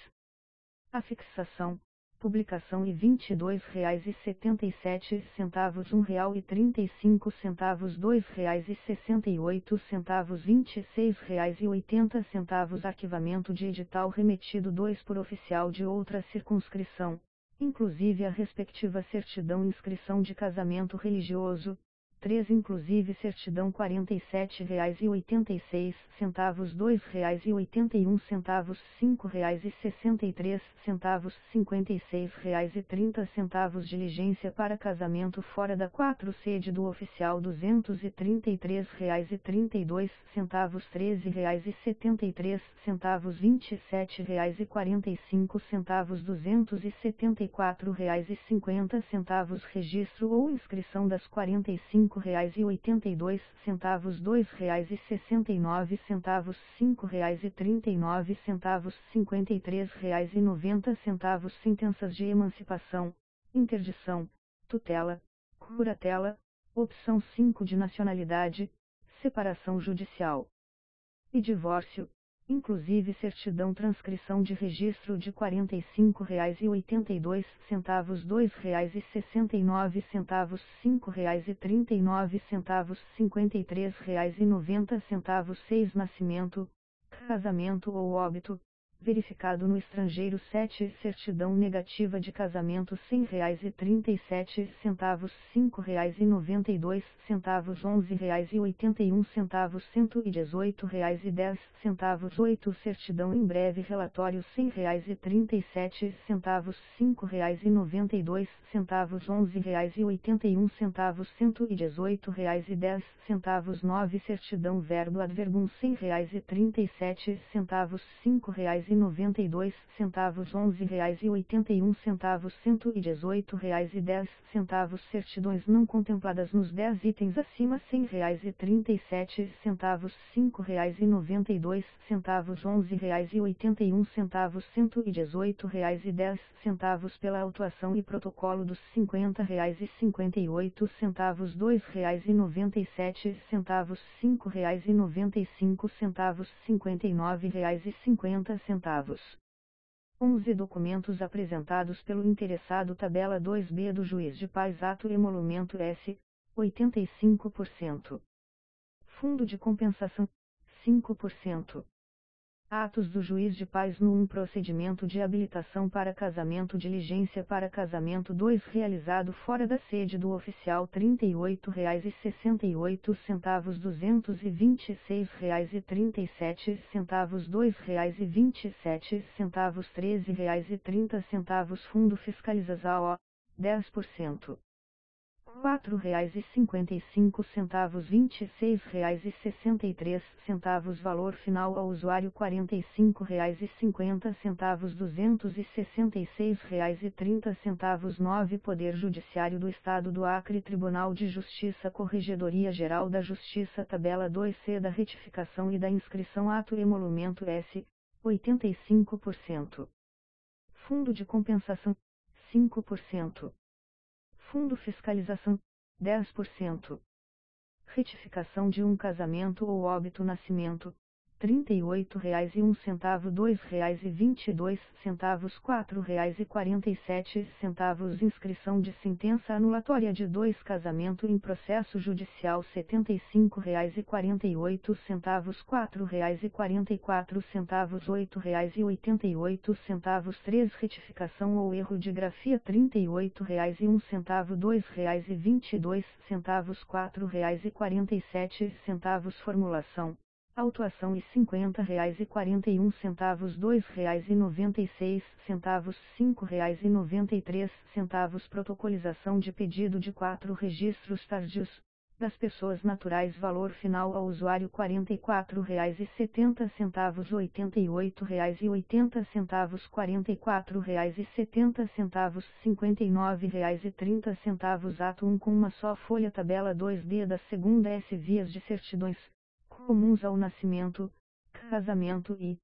A fixação, publicação e vinte e dois reais e setenta e sete centavos, um real e trinta e cinco centavos, dois reais e sessenta e oito centavos, vinte e seis reais e oitenta centavos, arquivamento de edital remetido dois por oficial de outra circunscrição, inclusive a respectiva certidão inscrição de casamento religioso, três inclusive certidão quarenta e sete reais e oitenta e seis centavos, dois reais e oitenta e um centavos, cinco reais e sessenta e três centavos, cinquenta e seis reais e trinta centavos, diligência para casamento fora da quatro sede do oficial, duzentos e trinta e três reais e trinta e dois centavos, treze reais e setenta e três centavos, vinte e sete reais e quarenta e cinco centavos, duzentos e setenta e quatro reais e cinquenta centavos, registro ou inscrição das quarenta e cinco reais e oitenta e dois centavos, dois reais e sessenta e nove centavos, cinco reais e trinta e nove centavos, cinquenta e três reais e noventa centavos, sentenças de emancipação, interdição, tutela, curatela, opção cinco de nacionalidade, separação judicial e divórcio, inclusive certidão transcrição de registro de R quarenta e cinco reais e oitenta e dois centavos, dois reais e sessenta e nove centavos, cinco reais e trinta e nove centavos, cinquenta e três reais e noventa centavos, seis nascimento, casamento ou óbito, verificado no estrangeiro, sete certidão negativa de casamento, cem reais e trinta e sete centavos, cinco reais e noventa e dois centavos, onze reais e oitenta e um centavos, cento e dezoito reais e dez centavos, oito certidão em breve relatório, cem reais e trinta e sete centavos, cinco reais e noventa e dois centavos, onze reais e oitenta e um centavos, cento e dezoito reais e dez centavos, nove certidão verbo adverbum, cem reais e trinta e sete centavos, cinco reais e noventa e dois centavos, onze reais e oitenta e um centavos, cento e dezoito reais e dez centavos, certidões não contempladas nos dez itens acima, cem reais e trinta e sete centavos, cinco reais e noventa e dois centavos, onze reais e oitenta e um centavos, cento e dezoito reais e dez centavos pela autuação e protocolo dos cinquenta reais e cinquenta e oito centavos, dois reais e noventa e sete centavos, cinco reais e noventa e cinco centavos, cinquenta e nove reais e cinquenta centavos. onze documentos apresentados pelo interessado, tabela dois B do juiz de paz, ato emolumento S, oitenta e cinco por cento. Fundo de compensação, cinco por cento. Atos do juiz de paz no um procedimento de habilitação para casamento, diligência para casamento dois realizado fora da sede do oficial, trinta e oito reais e sessenta e oito centavos, duzentos e vinte e seis reais e trinta e sete centavos, dois reais e vinte e sete centavos, treze reais e trinta centavos, fundo fiscalização, dez por cento. quatro reais e cinquenta e cinco centavos, vinte e seis reais e sessenta e três centavos, valor final ao usuário quarenta e cinco reais e cinquenta centavos, duzentos e sessenta e seis reais e trinta centavos, nove Poder Judiciário do Estado do Acre, Tribunal de Justiça, Corregedoria Geral da Justiça, tabela dois C da retificação e da inscrição, ato emolumento S, oitenta e cinco por cento. Fundo de compensação, cinco por cento. Fundo fiscalização, dez por cento. Retificação de um casamento ou óbito nascimento, trinta e oito reais e um centavo, dois reais e vinte e dois centavos, quatro reais e quarenta e sete centavos, inscrição de sentença anulatória de dois casamento em processo judicial, setenta e cinco reais e quarenta e oito centavos, quatro reais e quarenta e quatro centavos, oito reais e oitenta e oito centavos, três retificação ou erro de grafia, trinta e oito reais e um centavo, dois reais e vinte e dois centavos, quatro reais e quarenta e sete centavos, formulação, autuação e cinquenta reais e quarenta e um centavos, dois reais e noventa e seis centavos, cinco reais e noventa e três centavos, protocolização de pedido de quatro registros tardios das pessoas naturais, valor final ao usuário quarenta e quatro reais e setenta centavos, oitenta e oito reais e oitenta centavos, quarenta e quatro reais e setenta centavos, cinquenta e nove reais e trinta centavos, ato um com uma só folha, tabela dois D da segunda S, vias de certidões comuns ao nascimento, casamento e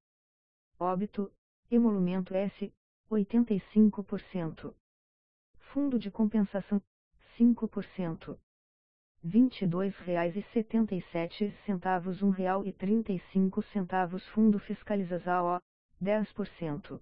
óbito, emolumento S, oitenta e cinco por cento. Fundo de compensação, cinco por cento. vinte e dois reais e setenta e sete centavos, um real e trinta e cinco centavos, fundo fiscalização, dez por cento.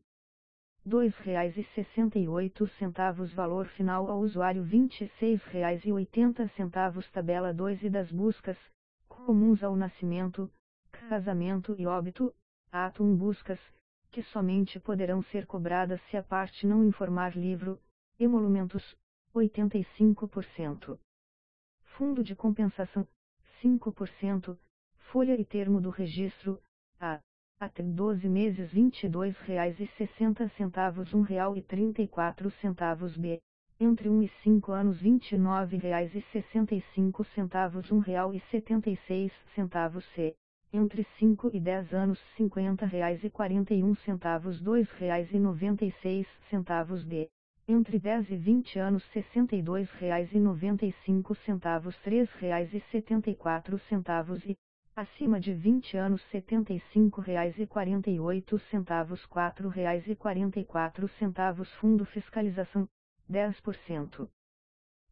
dois reais e sessenta e oito centavos, valor final ao usuário vinte e seis reais e oitenta centavos, tabela dois e das buscas comuns ao nascimento, casamento e óbito, ato um buscas, que somente poderão ser cobradas se a parte não informar livro, emolumentos, oitenta e cinco por cento. Fundo de compensação, cinco por cento, folha e termo do registro, A, até doze meses, vinte e dois reais e sessenta centavos, um real e trinta e quatro centavos, B, entre um e cinco anos, vinte e nove reais e sessenta e cinco centavos, um real e setenta e seis centavos, C, entre cinco e dez anos, cinquenta reais e quarenta e um centavos, dois reais e noventa e seis centavos, D, entre dez e vinte anos, sessenta e dois reais e noventa e cinco centavos, três reais e setenta e quatro centavos e, acima de vinte anos, setenta e cinco reais e quarenta e oito centavos, quatro reais e quarenta e quatro centavos, fundo fiscalização, dez por cento.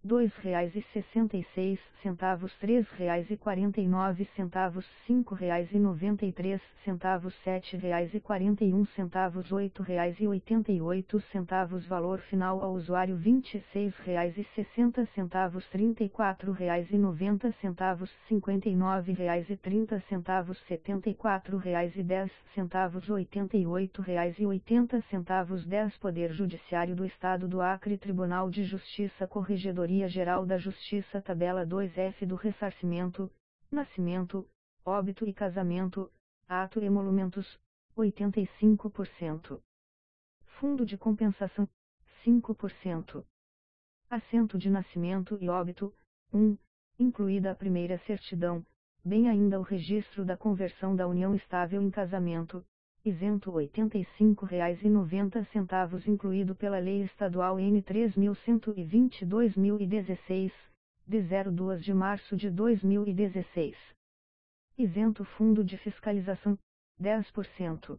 dois reais e sessenta e seis centavos, três reais e quarenta e nove centavos, cinco reais e noventa e três centavos, sete reais e quarenta e um centavos, oito reais e oitenta e oito centavos. Valor final ao usuário vinte e seis reais e sessenta centavos, trinta e quatro reais e noventa centavos, cinquenta e nove reais e trinta centavos, setenta e quatro reais e dez centavos, oitenta e oito reais e oitenta centavos. dez Poder Judiciário do Estado do Acre, Tribunal de Justiça, Corregedoria Geral da Justiça, tabela dois F do ressarcimento, nascimento, óbito e casamento, ato e emolumentos, oitenta e cinco por cento. Fundo de compensação, cinco por cento. Assento de nascimento e óbito, um, incluída a primeira certidão, bem ainda o registro da conversão da união estável em casamento, isento oitenta e cinco reais e noventa centavos, incluído pela Lei Estadual N três mil cento e vinte dois mil e dezesseis, de zero dois de março de dois mil e dezesseis. Isento Fundo de Fiscalização, dez por cento.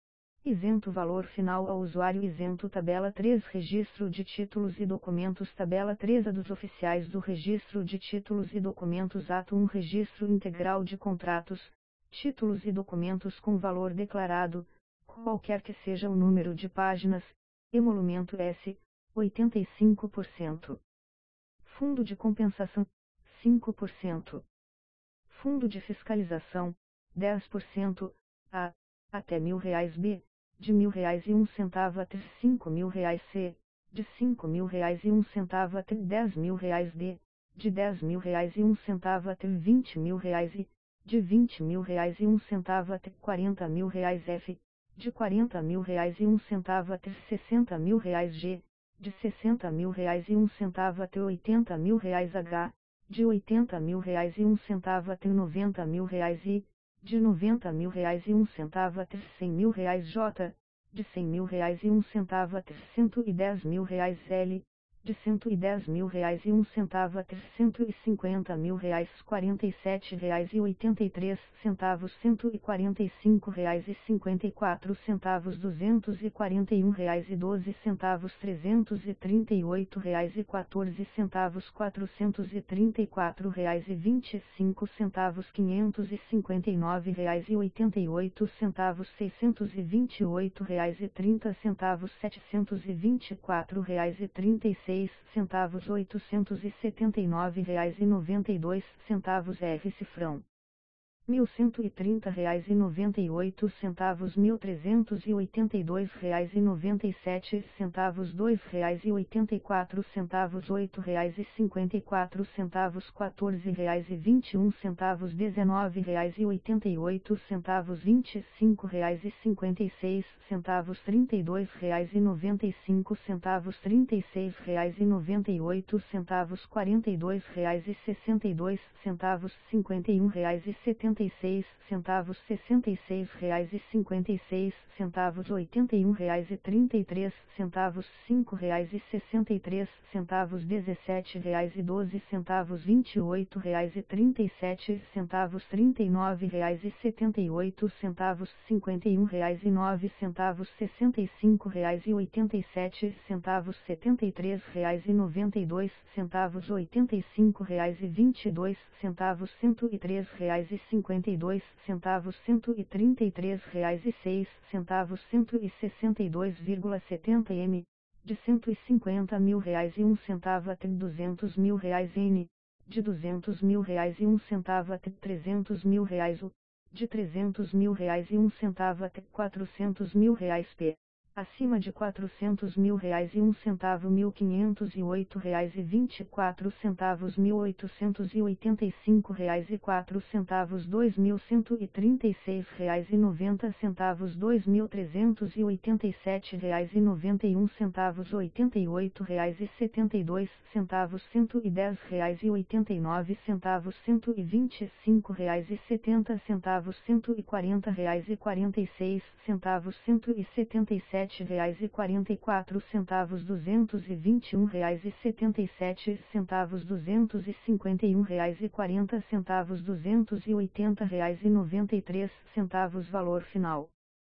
Isento Valor Final ao Usuário isento. Tabela três Registro de Títulos e Documentos. Tabela três A dos Oficiais do Registro de Títulos e Documentos. Ato um Registro Integral de Contratos, Títulos e Documentos com valor declarado, qualquer que seja o número de páginas, emolumento S, oitenta e cinco por cento. Fundo de Compensação, cinco por cento. Fundo de Fiscalização, dez por cento, A, até mil reais. B, de mil reais e um centavo até cinco mil reais. C, de cinco mil reais e um centavo até dez mil reais. D, de dez mil reais e um centavo até vinte mil reais. E, de vinte mil reais e um centavo até quarenta mil reais. F, de quarenta mil reais e um centavo até sessenta mil reais. G, de sessenta mil reais e um centavo até oitenta mil reais. H, de oitenta mil reais e um centavo até noventa mil reais. I, de noventa mil reais e um centavo até cem mil reais. J, de cem mil reais e um centavo até cento e dez mil reais. L, de cento e dez mil reais e um centavo até cento e cinquenta mil reais. Quarenta e sete reais e oitenta e três centavos, cento e quarenta e cinco reais e cinquenta e quatro centavos, duzentos e quarenta e um reais e doze centavos, trezentos e trinta e oito reais e quatorze centavos, quatrocentos e trinta e quatro reais e vinte e cinco centavos, quinhentos e cinquenta e nove reais e oitenta e oito centavos, seiscentos e vinte e oito reais e trinta centavos, setecentos e vinte e quatro reais e trinta e seis centavos, oitocentos e setenta e nove reais e noventa e dois centavos. R cifrão mil cento e trinta reais e noventa e oito centavos, mil trezentos e oitenta e dois reais e noventa e sete centavos, dois reais e oitenta e quatro centavos, oito reais e cinquenta e quatro centavos, quatorze reais e vinte e um centavos, dezenove reais e oitenta e oito centavos, vinte e cinco reais e cinquenta e seis centavos, trinta e dois reais e noventa e cinco centavos, trinta e seis reais e noventa e oito centavos, quarenta e dois reais e sessenta e dois centavos, cinquenta e um reais e setenta e seis centavos, sessenta e seis reais e cinquenta e seis centavos, oitenta e um reais e trinta e três centavos, cinco reais e sessenta e três centavos, dezessete reais e doze centavos, vinte e oito reais e trinta e sete centavos, trinta e nove reais e setenta e oito centavos, cinquenta e um reais e nove centavos, sessenta e cinco reais e oitenta e sete centavos, setenta e três reais e noventa e dois centavos, oitenta e cinco reais e vinte e dois centavos, cento e três reais e cinquenta e dois centavos, cento e trinta e três reais e seis centavos, cento e sessenta e dois vírgula setenta m, de cento e cinquenta mil reais e um centavo até duzentos mil reais. N, de duzentos mil reais e um centavo até trezentos mil reais. U, de trezentos mil reais e um centavo até quatrocentos mil reais. P, acima de quatrocentos mil reais e um centavo, mil quinhentos e oito reais e vinte e quatro centavos, mil oitocentos e oitenta e cinco reais e quatro centavos, dois mil cento e trinta e seis reais e noventa centavos, dois mil trezentos e oitenta e sete reais e noventa e um centavos, oitenta e oito reais e setenta e dois centavos, cento e dez reais e oitenta e nove centavos, cento e vinte e cinco reais e setenta centavos, cento e quarenta reais e quarenta e seis centavos, cento e setenta e sete reais e quarenta e quatro centavos, duzentos e vinte e um reais e setenta e sete centavos, duzentos e cinquenta e um reais e quarenta centavos, duzentos e oitenta reais e noventa e três centavos. Valor final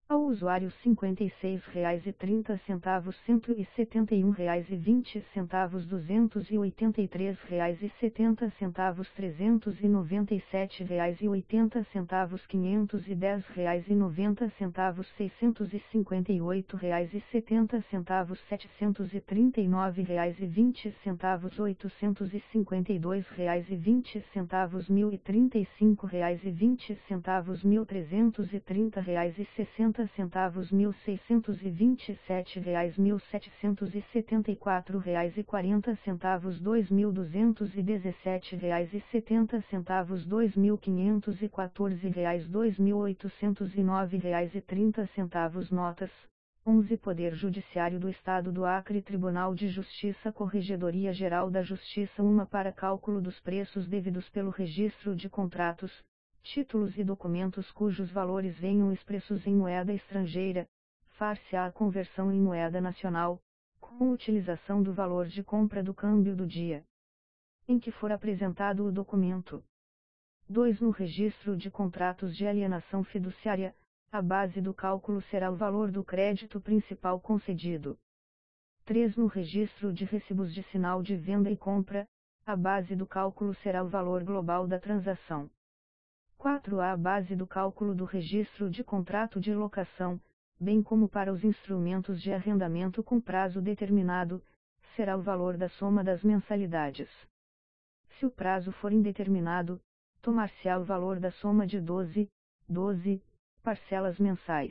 ao usuário cinquenta e seis reais e trinta centavos, cento e setenta e um reais e vinte centavos, duzentos e oitenta e três reais e setenta centavos, trezentos e noventa e sete reais e oitenta centavos, quinhentos e dez reais e noventa centavos, seiscentos e cinquenta e oito reais e setenta centavos, setecentos e trinta e nove reais e vinte centavos, oitocentos e cinquenta e dois reais e vinte centavos, mil e trinta e cinco reais e vinte centavos, mil trezentos e trinta reais e sessenta centavos, mil seiscentos e vinte e sete reais, mil setecentos e setenta e quatro reais e quarenta centavos, dois mil duzentos e dezessete reais e setenta centavos, dois mil quinhentos e quatorze reais, dois mil oitocentos e nove reais e trinta centavos. Notas: onze Poder Judiciário do Estado do Acre, Tribunal de Justiça, Corregedoria Geral da Justiça, uma para cálculo dos preços devidos pelo registro de contratos, títulos e documentos cujos valores venham expressos em moeda estrangeira, far-se-á a conversão em moeda nacional, com utilização do valor de compra do câmbio do dia em que for apresentado o documento. dois No registro de contratos de alienação fiduciária, a base do cálculo será o valor do crédito principal concedido. três No registro de recibos de sinal de venda e compra, a base do cálculo será o valor global da transação. quatro A base do cálculo do registro de contrato de locação, bem como para os instrumentos de arrendamento com prazo determinado, será o valor da soma das mensalidades. Se o prazo for indeterminado, tomar-se-á o valor da soma de doze, doze parcelas mensais.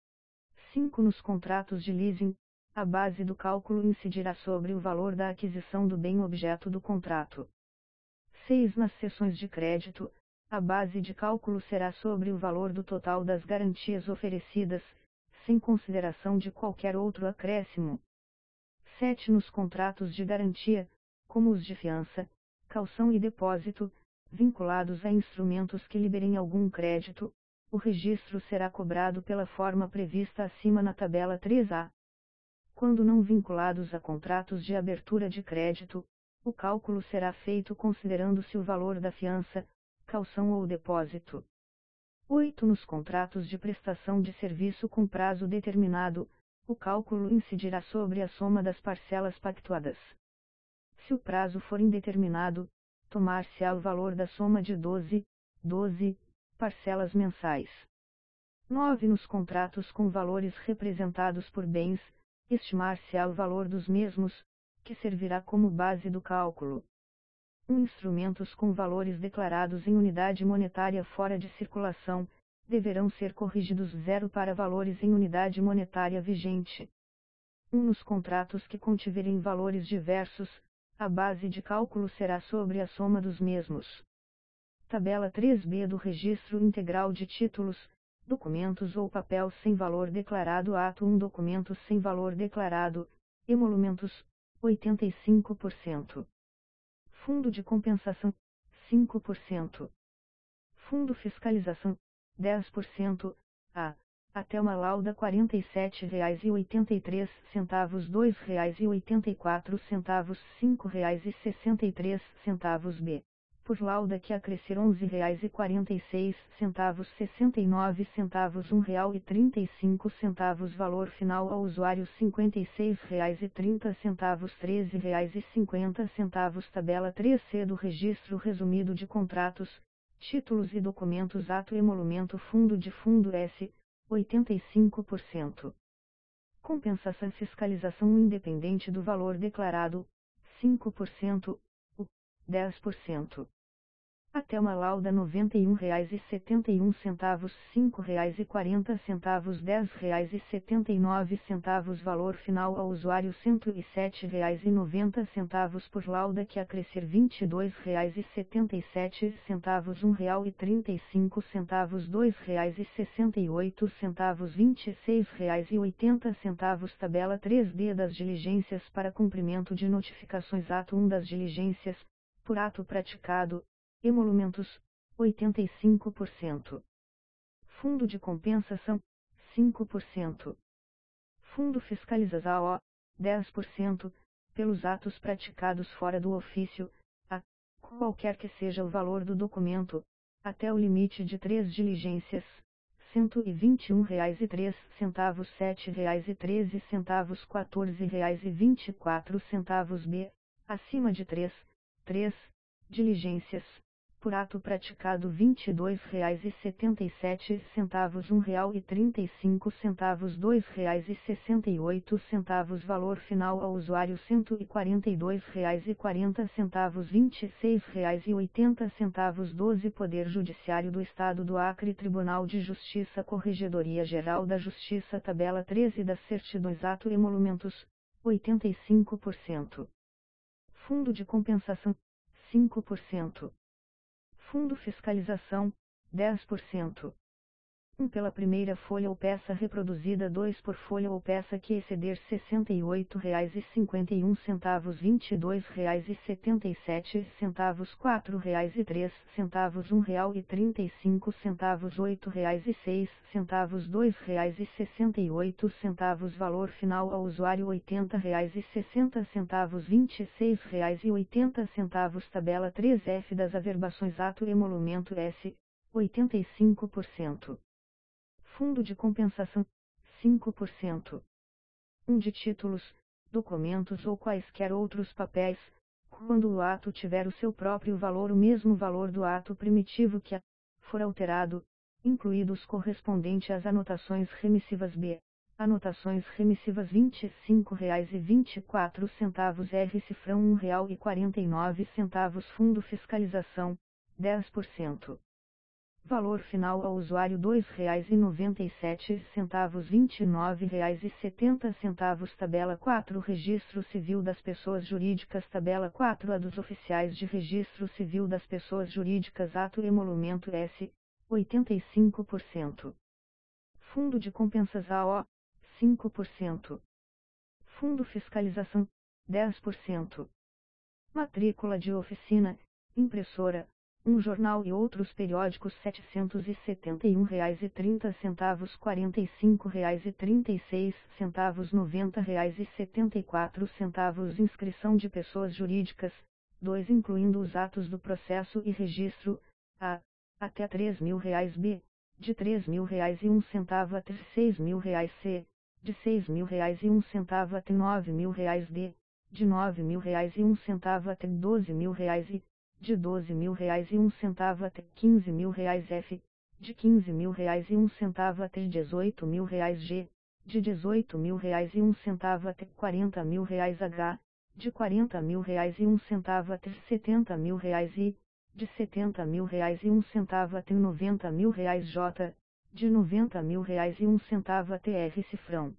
cinco Nos contratos de leasing, a base do cálculo incidirá sobre o valor da aquisição do bem objeto do contrato. seis Nas cessões de crédito, a base de cálculo será sobre o valor do total das garantias oferecidas, sem consideração de qualquer outro acréscimo. sete Nos contratos de garantia, como os de fiança, caução e depósito, vinculados a instrumentos que liberem algum crédito, o registro será cobrado pela forma prevista acima na tabela três A. Quando não vinculados a contratos de abertura de crédito, o cálculo será feito considerando-se o valor da fiança, caução ou depósito. oito Nos contratos de prestação de serviço com prazo determinado, o cálculo incidirá sobre a soma das parcelas pactuadas. Se o prazo for indeterminado, tomar-se-á o valor da soma de doze, doze parcelas mensais. nove Nos contratos com valores representados por bens, estimar-se-á o valor dos mesmos, que servirá como base do cálculo. um Instrumentos com valores declarados em unidade monetária fora de circulação, deverão ser corrigidos zero para valores em unidade monetária vigente. um Nos contratos que contiverem valores diversos, a base de cálculo será sobre a soma dos mesmos. Tabela três B do Registro Integral de Títulos, Documentos ou Papel sem valor declarado. Ato um Documentos sem valor declarado, emolumentos, oitenta e cinco por cento. Fundo de compensação, cinco por cento. Fundo fiscalização, dez por cento. A. Até uma lauda quarenta e sete reais e oitenta e três centavos, dois reais e oitenta e quatro centavos, cinco reais e sessenta e três centavos. B. Por lauda que acrescer onze reais e quarenta e seis centavos, sessenta e nove centavos, um real e trinta e cinco centavos. Valor final ao usuário cinquenta e seis reais e trinta centavos, treze reais e cinquenta centavos. Tabela três C do Registro Resumido de Contratos, Títulos e Documentos. Ato emolumento fundo de fundo S, oitenta e cinco por cento. Compensação fiscalização independente do valor declarado, cinco por cento, U, dez por cento. Até uma lauda noventa e um reais e setenta e um centavos, cinco reais e quarenta centavos, dez reais e setenta e nove centavos. Valor final ao usuário cento e sete reais e noventa centavos. Por lauda que acrescer vinte e dois reais e setenta e sete centavos, um real e trinta e cinco centavos, dois reais e sessenta e oito centavos, vinte e seis reais e oitenta centavos. Tabela três D das diligências para cumprimento de notificações. Ato um das diligências, por ato praticado, emolumentos, oitenta e cinco por cento. Fundo de compensação, cinco por cento. Fundo fiscalização, dez por cento, pelos atos praticados fora do ofício, a, qualquer que seja o valor do documento, até o limite de três diligências, cento e vinte e um reais e três centavos, sete reais e treze centavos, quatorze reais e vinte e quatro centavos. B, acima de três, três, diligências, por ato praticado vinte e dois reais e setenta e sete centavos, um real e trinta e cinco centavos, dois reais e sessenta e oito centavos, valor final ao usuário cento e quarenta e dois reais e quarenta centavos, vinte e seis reais e oitenta centavos. doze Poder Judiciário do Estado do Acre, Tribunal de Justiça, Corregedoria Geral da Justiça, tabela treze das certidões, ato emolumentos, oitenta e cinco por cento. Fundo de compensação, cinco por cento. Fundo Fiscalização, dez por cento. um pela primeira folha ou peça reproduzida, dois por folha ou peça que exceder sessenta e oito reais e cinquenta e um centavos, vinte e dois reais e setenta e sete centavos, quatro reais e três centavos, um real e trinta e cinco centavos, oito reais e seis centavos, dois reais e sessenta e oito centavos, valor final ao usuário oitenta reais e sessenta centavos, vinte e seis reais e oitenta centavos, tabela três F das averbações, ato emolumento S, oitenta e cinco por cento. Fundo de compensação, cinco por cento. um de títulos, documentos ou quaisquer outros papéis, quando o ato tiver o seu próprio valor, o mesmo valor do ato primitivo que a, for alterado, incluídos correspondente às anotações remissivas. B, anotações remissivas vinte e cinco reais e vinte e quatro centavos, R cifrão um real e quarenta e nove centavos, fundo fiscalização, dez por cento. Valor final ao usuário dois reais e noventa e sete centavos, vinte e nove reais e setenta centavos, tabela quatro Registro Civil das Pessoas Jurídicas, tabela quatro A dos Oficiais de Registro Civil das Pessoas Jurídicas, ato emolumento S, oitenta e cinco por cento. Fundo de compensação A O, cinco por cento. Fundo Fiscalização, dez por cento. Matrícula de oficina, impressora, um jornal e outros periódicos setecentos e setenta e um reais e trinta centavos, quarenta e cinco reais e trinta e seis centavos, noventa reais e setenta e quatro centavos, inscrição de pessoas jurídicas, dois incluindo os atos do processo e registro, A, até três mil reais. B, de três mil reais e um centavo até seis mil reais. C, de seis mil reais e um centavo até nove mil reais. D, de nove mil reais e um centavo até doze mil reais. E, de doze mil reais e um centavo até quinze mil reais. F, de quinze mil reais e um centavo até dezoito mil reais. G, de dezoito mil reais e um centavo até quarenta mil reais. H, de quarenta mil reais e um centavo até setenta mil reais. I, de setenta mil reais e um centavo até noventa mil reais. J, de noventa mil reais e um centavo até R cifrão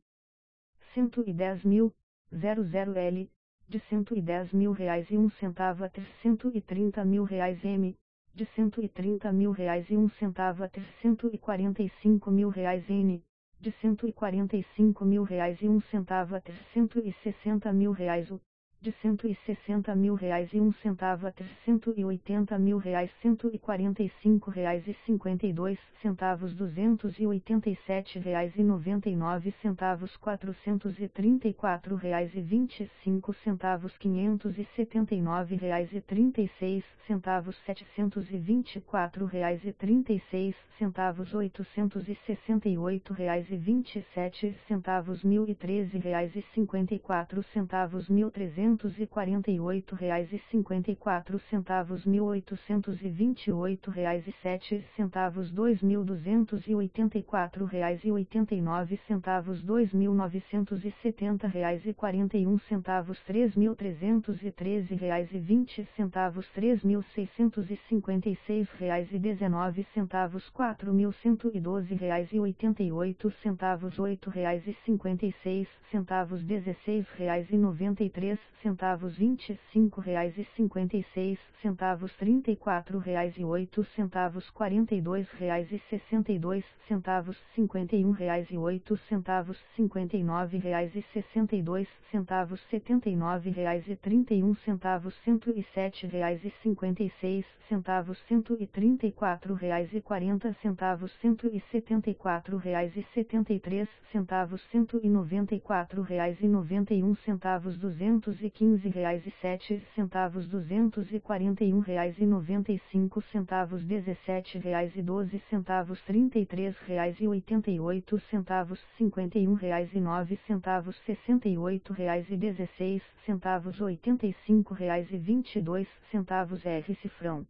cento e dez mil, zero zero L, de cento e dez mil reais e um centavo até cento e trinta mil reais. M, de cento e trinta mil reais e um centavo até cento e quarenta e cinco mil reais. N, de cento e quarenta e cinco mil reais e um centavo até cento e sessenta mil reais. U, de cento e sessenta mil reais e um centavo até cento e oitenta mil reais. Cento e quarenta e cinco reais e cinquenta e dois centavos, duzentos e oitenta e sete reais e noventa e nove centavos, quatrocentos e trinta e quatro reais e vinte e cinco centavos, quinhentos e setenta e nove reais e trinta e seis centavos, setecentos e vinte e quatro reais e trinta e seis centavos, oitocentos e sessenta e oito reais e vinte e sete centavos, mil e treze reais e cinquenta e quatro centavos, mil trezentos e quarenta e oito reais e cinquenta e quatro centavos, mil oitocentos e vinte e oito reais e sete centavos, dois mil duzentos e oitenta e quatro reais e oitenta e nove centavos, dois mil novecentos e setenta reais e quarenta e um centavos, três mil trezentos e treze reais e vinte centavos, três mil seiscentos e cinquenta e seis reais e dezenove centavos, quatro mil cento e doze reais e oitenta e oito centavos, oito reais e cinquenta e seis centavos, dezesseis reais e noventa e três centavos, vinte e cinco reais e cinquenta e seis centavos, trinta e quatro reais e oito centavos, quarenta e dois reais e sessenta e dois centavos, cinquenta e um reais e oito centavos, cinquenta e nove reais e sessenta e dois centavos, setenta e nove reais e trinta e um centavos, cento e sete reais e cinquenta e seis centavos, cento e trinta e quatro reais e quarenta centavos, cento e setenta e quatro reais e setenta e três centavos, cento e noventa e quatro reais e noventa e um centavos, duzentos e e quinze reais e sete centavos, duzentos e quarenta e um reais e noventa e cinco centavos, dezessete reais e doze centavos, trinta e três reais e oitenta e oito centavos, cinquenta e um reais e nove centavos, sessenta e oito reais e dezesseis centavos, oitenta e cinco reais e vinte e dois centavos, R cifrão.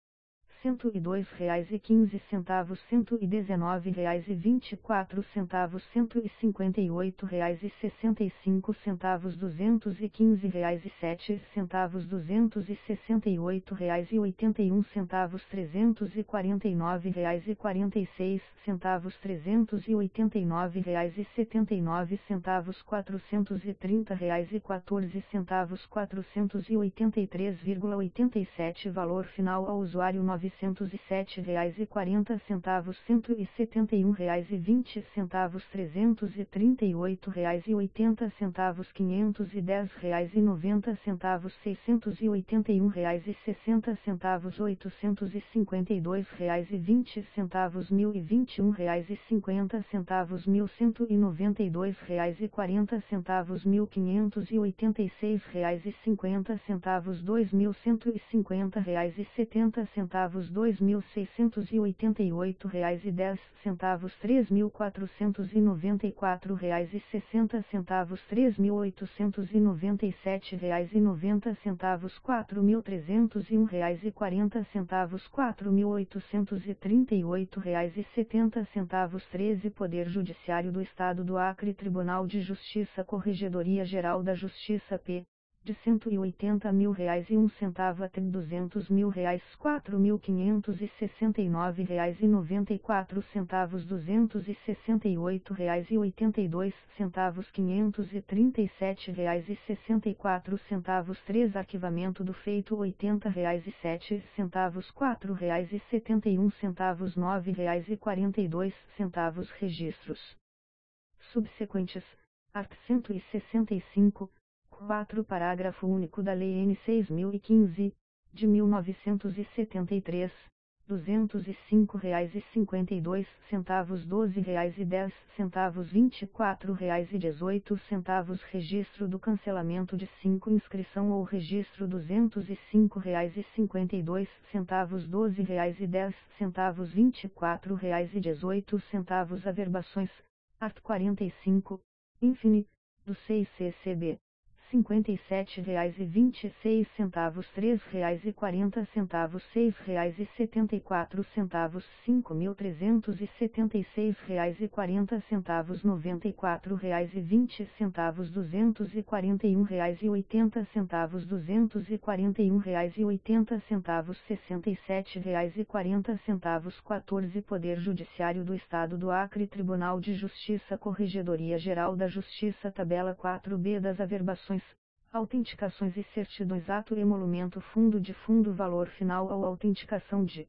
cento e dois reais e quinze centavos, cento e dezenove reais e vinte e quatro centavos, cento e cinquenta e oito reais e sessenta e cinco centavos, duzentos e quinze reais e sete centavos, duzentos e sessenta e oito reais e oitenta e um centavos, trezentos e quarenta e nove reais e quarenta e seis centavos, trezentos e oitenta e nove reais e setenta e nove centavos, quatrocentos e trinta reais e quatorze centavos, quatrocentos e oitenta e três reais e oitenta e sete, valor final ao usuário novecentos e sete reais e quarenta centavos, cento e setenta e um reais e vinte centavos, trezentos e trinta e oito reais e oitenta centavos, quinhentos e dez reais e noventa centavos, seiscentos e oitenta e um reais e sessenta centavos, oitocentos e cinquenta e dois reais e vinte centavos, mil e vinte e um reais e cinquenta centavos, mil cento e noventa e dois reais e quarenta centavos, mil quinhentos e oitenta e seis reais e cinquenta centavos, dois mil cento e cinquenta reais e setenta centavos, dois mil seiscentos e oitenta e oito reais e dez centavos, três mil quatrocentos e noventa e quatro reais e sessenta centavos, três mil oitocentos e noventa e sete reais e noventa centavos, quatro mil trezentos e um reais e quarenta centavos, quatro mil oitocentos e trinta e oito reais e setenta centavos, treze Poder Judiciário do Estado do Acre, Tribunal de Justiça, Corregedoria Geral da Justiça P de cento e oitenta mil reais e um centavo até duzentos mil reais, quatro mil quinhentos e sessenta e nove reais e noventa e quatro centavos, duzentos e sessenta e oito reais e oitenta e dois centavos, quinhentos e trinta e sete reais e sessenta e quatro centavos, três Arquivamento do feito, oitenta reais e sete centavos, quatro reais e setenta e um centavos, nove reais e quarenta e dois centavos, registros subsequentes, art. cento e sessenta e cinco, quatro Parágrafo único da Lei N seis mil e quinze, de mil novecentos e setenta e três, duzentos e cinco reais e cinquenta e dois centavos, doze reais e dez centavos, vinte e quatro reais e dezoito centavos, registro do cancelamento de cinco inscrição ou registro, duzentos e cinco reais e cinquenta e dois centavos, doze reais e dez centavos, vinte e quatro reais e dezoito centavos, averbações, art. quarenta e cinco, infine, do C I C C B, cinquenta e sete reais e vinte e seis centavos, três reais e quarenta centavos, seis reais e setenta e quatro centavos, cinco mil trezentos e setenta e seis reais e quarenta centavos, noventa e quatro reais e vinte centavos, duzentos e quarenta e um reais e oitenta centavos, duzentos e quarenta e um reais e oitenta centavos, sessenta e sete reais e quarenta centavos, quatorze Poder Judiciário do Estado do Acre, Tribunal de Justiça, Corregedoria Geral da Justiça, tabela quatro B das averbações, autenticações e certidões, ato emolumento, fundo de fundo, valor final ou autenticação de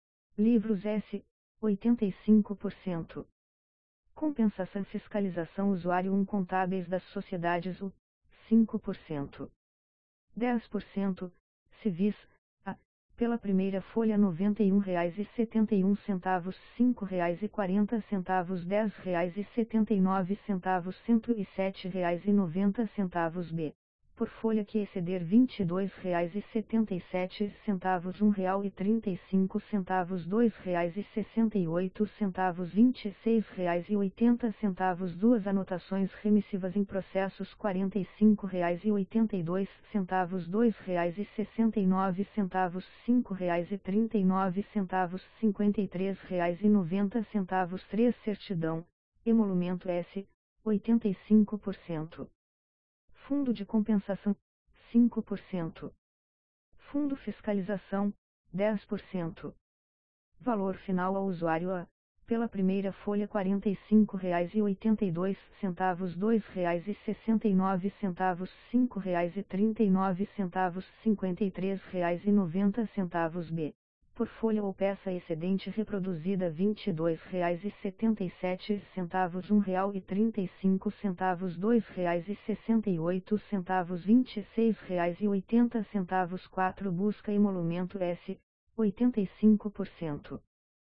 livros S, oitenta e cinco por cento. Compensação fiscalização usuário um contábeis das sociedades U, cinco por cento. dez por cento, civis, A, pela primeira folha noventa e um reais e setenta e um centavos, cinco reais e quarenta centavos, dez reais e setenta e nove centavos, cento e sete reais e noventa centavos, B, por folha que exceder vinte e dois reais e setenta e sete centavos, um real e trinta e cinco centavos, dois reais e sessenta e oito centavos, vinte e seis reais e oitenta centavos, duas anotações remissivas em processos, quarenta e cinco reais e oitenta e dois centavos, dois reais e sessenta e nove centavos, cinco reais e trinta e nove centavos, cinquenta e três reais e noventa centavos, três certidão, emolumento S, oitenta e cinco por cento. Fundo de compensação, cinco por cento. Fundo fiscalização, dez por cento. Valor final ao usuário A, pela primeira folha quarenta e cinco reais e oitenta e dois centavos, dois reais e sessenta e nove centavos, cinco reais e trinta e nove centavos, cinquenta e três reais e noventa centavos, B, por folha ou peça excedente reproduzida vinte e dois reais e setenta e sete centavos, um real e trinta e cinco centavos, dois reais e sessenta e oito centavos, vinte e seis reais e oitenta centavos, quatro busca emolumento S, oitenta e cinco por cento.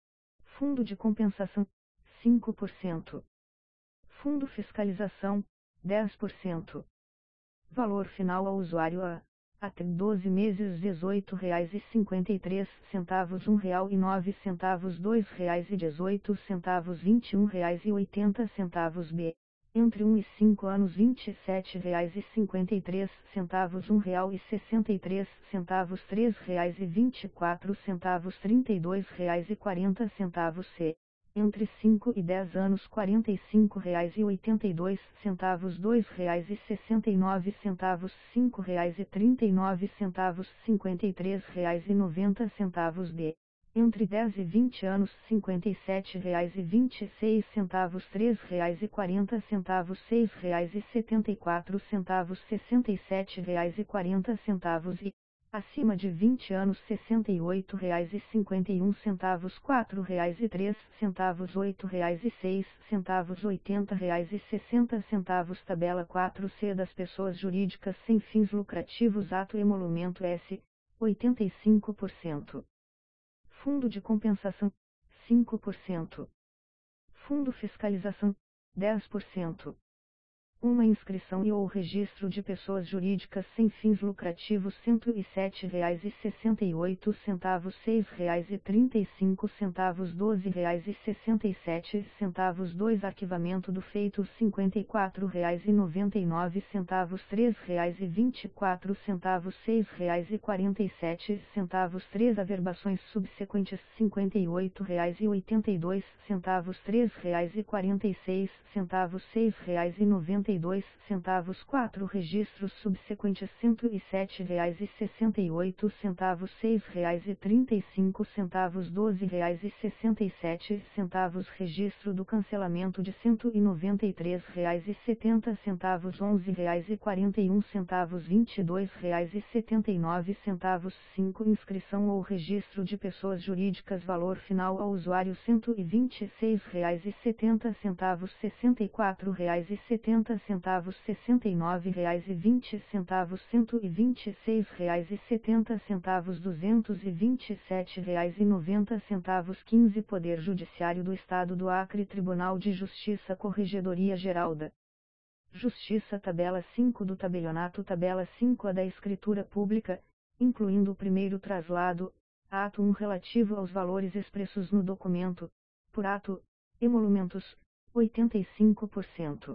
Fundo de compensação, cinco por cento. Fundo fiscalização, dez por cento. Valor final ao usuário A. Até doze meses dezoito reais e cinquenta e três centavos, um real e nove centavos, dois reais e dezoito centavos, vinte e um reais e oitenta centavos. B. Entre um e cinco anos, vinte e sete reais e cinquenta e três centavos, um real e sessenta e três centavos, três reais e vinte e quatro centavos, trinta e dois reais e quarenta centavos. C. Entre cinco e dez anos, quarenta e cinco reais e oitenta e dois centavos, dois reais e sessenta e nove centavos, cinco reais e trinta e nove centavos, cinquenta e três reais e noventa centavos. D. Entre dez e vinte anos, cinquenta e sete reais e vinte e seis centavos, três reais e quarenta centavos, seis reais e setenta e quatro centavos, sessenta e sete reais e quarenta centavos. E acima de vinte anos, sessenta e oito reais e cinquenta e um centavos, quatro reais e três centavos, oito reais e seis centavos, oitenta reais e sessenta centavos. Tabela quatro C das pessoas jurídicas sem fins lucrativos. Ato emolumento S, oitenta e cinco por cento. Fundo de compensação, cinco por cento. Fundo fiscalização, dez por cento. Uma inscrição e ou registro de pessoas jurídicas sem fins lucrativos, cento e sete reais e sessenta e oito centavos, seis reais e trinta e cinco centavos, doze reais e sessenta e sete centavos. dois Arquivamento do feito, cinquenta e quatro reais e noventa e nove centavos, três reais e vinte e quatro centavos, seis reais e quarenta e sete centavos. três Averbações subsequentes, cinquenta e oito reais e oitenta e dois centavos, três reais e quarenta e seis centavos, seis reais e noventa e dois centavos. quatro Registros subsequentes, cento e sete reais e sessenta e oito centavos, seis reais e trinta e cinco centavos, doze reais e sessenta e sete centavos. Registro do cancelamento de cento e noventa e três reais e setenta centavos, onze reais e quarenta e um centavos, vinte e dois reais e setenta e nove centavos. cinco Inscrição ou registro de pessoas jurídicas. Valor final ao usuário, cento e vinte e seis reais e setenta centavos, sessenta e quatro reais e setenta centavos, sessenta e nove reais e vinte centavos, cento e vinte e seis reais e setenta centavos, duzentos e vinte e sete reais e noventa centavos. quinze Poder Judiciário do Estado do Acre, Tribunal de Justiça, Corregedoria Geral da Justiça. Tabela cinco do tabelionato. Tabela cinco A da Escritura Pública, incluindo o primeiro traslado. Ato um relativo aos valores expressos no documento. Por ato, emolumentos, oitenta e cinco por cento.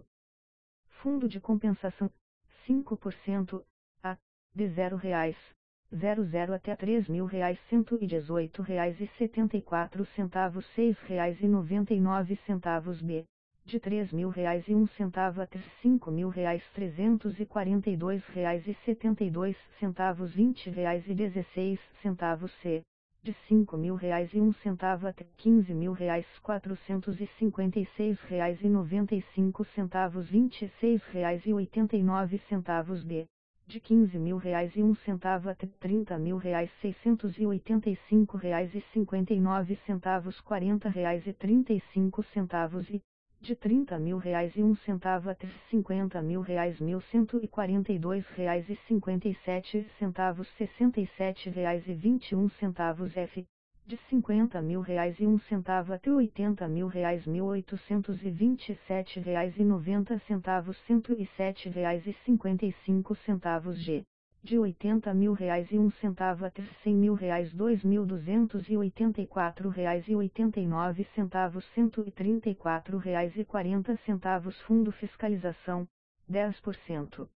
Fundo de compensação, cinco por cento, a, de zero reais, zero zero até três mil reais, cento e dezoito reais e setenta e quatro centavos, seis reais e noventa e nove centavos. B, de três mil reais e um centavo até cinco mil reais, trezentos e quarenta e dois reais e setenta e dois centavos, vinte reais e dezesseis centavos. C, de cinco mil reais e um centavo até quinze mil reais, quatrocentos e cinquenta e seis reais e noventa e cinco centavos, vinte e seis reais e oitenta e nove centavos. D, de quinze mil reais e um centavo até trinta mil reais, seiscentos e oitenta e cinco reais e cinquenta e nove centavos, quarenta reais e trinta e cinco centavos. E de trinta mil reais e um centavo até cinquenta mil reais, mil cento e quarenta e dois reais e cinquenta e sete centavos, sessenta e sete reais e vinte e um centavos. F, de cinquenta mil reais e um centavo até oitenta mil reais, mil oitocentos e vinte e sete reais e noventa centavos, cento e sete reais e cinquenta e cinco centavos. G, de oitenta mil reais e um centavo até cem mil reais, dois mil duzentos e oitenta e quatro reais e oitenta e nove centavos, cento e trinta e quatro reais e quarenta centavos. Fundo Fiscalização, dez por cento.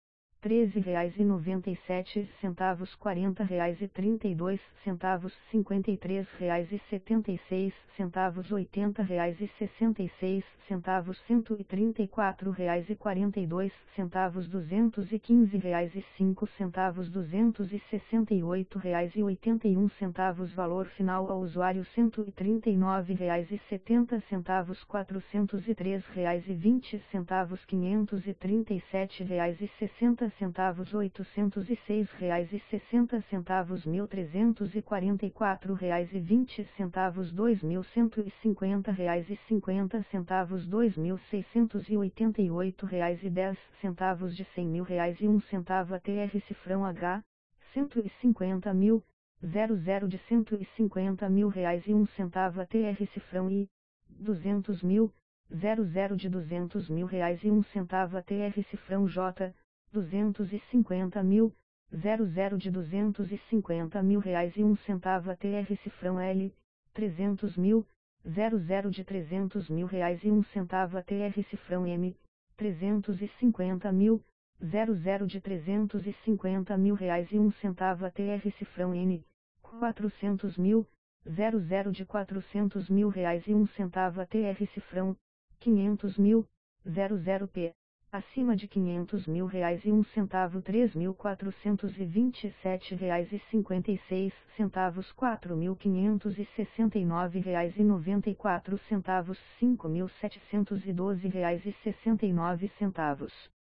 treze reais e noventa e sete centavos, quarenta reais e trinta e dois centavos, cinquenta e três reais e setenta e seis centavos, oitenta reais e sessenta e seis centavos, cento e trinta e quatro reais e quarenta e dois centavos, duzentos e quinze reais e cinco centavos, duzentos e sessenta e oito reais e oitenta e um centavos. Valor final ao usuário, cento e trinta e nove reais e setenta centavos, quatrocentos e três reais e vinte centavos, quinhentos e trinta e sete reais e sessenta centavos, oitocentos e seis reais e sessenta centavos, mil trezentos e quarenta e quatro reais e vinte centavos, dois mil cento e cinquenta reais e cinquenta centavos, dois mil seiscentos e oitenta e oito reais e dez centavos, de cem mil reais e um centavo a T R cifrão H, cento e cinquenta mil, zero zero de cento e cinquenta mil reais e um centavo a T R cifrão I, duzentos mil, zero zero de duzentos mil reais e um centavo a T R cifrão J, duzentos e cinquenta mil, zero zero de duzentos e cinquenta mil reais e um centavo a T R cifrão L, trezentos mil, zero zero de trezentos mil reais e um centavo a T R cifrão M, trezentos e cinquenta mil, zero zero de trezentos e cinquenta mil reais e um centavo a T R cifrão N, quatrocentos mil, zero zero de quatrocentos mil reais e um centavo a T R cifrão, quinhentos mil, zero zero P, acima de quinhentos mil reais e um centavo três mil quatrocentos e vinte e sete reais e cinquenta e seis centavos quatro mil quinhentos e sessenta e nove reais e noventa e quatro centavos cinco mil setecentos e doze reais e sessenta e nove centavos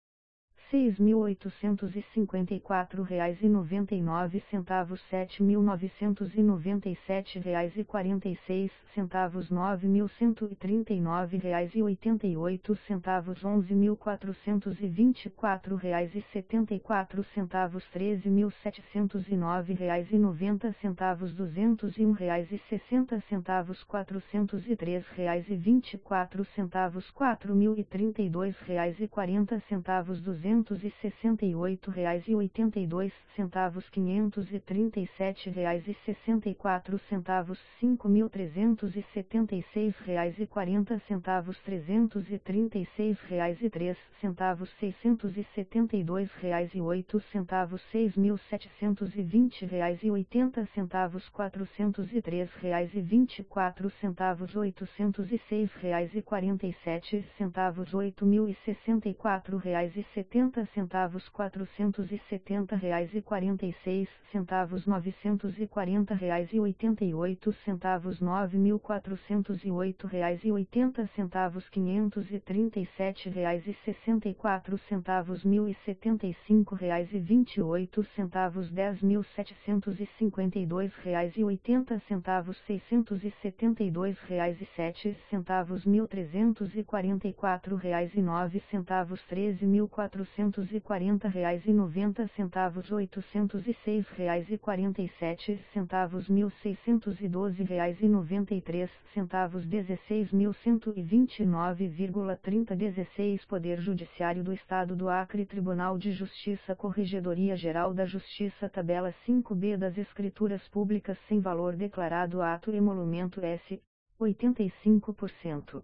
seis mil oitocentos e cinquenta e quatro reais e noventa e nove centavos sete mil novecentos e noventa e sete reais e quarenta e seis centavos nove mil cento e trinta e nove reais e oitenta e oito centavos onze mil quatrocentos e vinte e quatro reais e setenta e quatro centavos treze mil setecentos e nove reais e noventa centavos duzentos e um reais e sessenta centavos quatrocentos e três reais e vinte e quatro centavos quatro mil e trinta e dois reais e quarenta centavos duzentos e sessenta e oito reais e oitenta e dois centavos quinhentos e trinta e sete reais e sessenta e quatro centavos cinco mil trezentos e setenta e seis reais e quarenta centavos trezentos e trinta e seis reais e três centavos seiscentos e setenta e dois reais e oito centavos seis mil setecentos e vinte reais e oitenta centavos quatrocentos e três reais e vinte e quatro centavos oitocentos e seis reais e quarenta e sete centavos oito mil e sessenta e quatro reais e setenta centavos quatrocentos e setenta reais e quarenta e seis centavos novecentos e quarenta reais e oitenta e oito centavos nove mil quatrocentos e oito reais e oitenta centavos quinhentos e trinta e sete reais e sessenta e quatro centavos mil e setenta e cinco reais e vinte e oito centavos dez mil setecentos e cinquenta e dois reais e oitenta centavos seiscentos e setenta e dois reais e sete centavos mil trezentos e quarenta e quatro reais e nove centavos treze mil quatrocentos e quarenta reais e noventa centavos oitocentos e seis reais e quarenta e sete centavos mil seiscentos e doze reais e noventa e três centavos dezesseis mil cento e vinte e nove vírgula trinta dezesseis Poder Judiciário do Estado do Acre Tribunal de Justiça Corregedoria Geral da Justiça Tabela cinco B das Escrituras Públicas sem valor declarado ato emolumento S, oitenta e cinco por cento.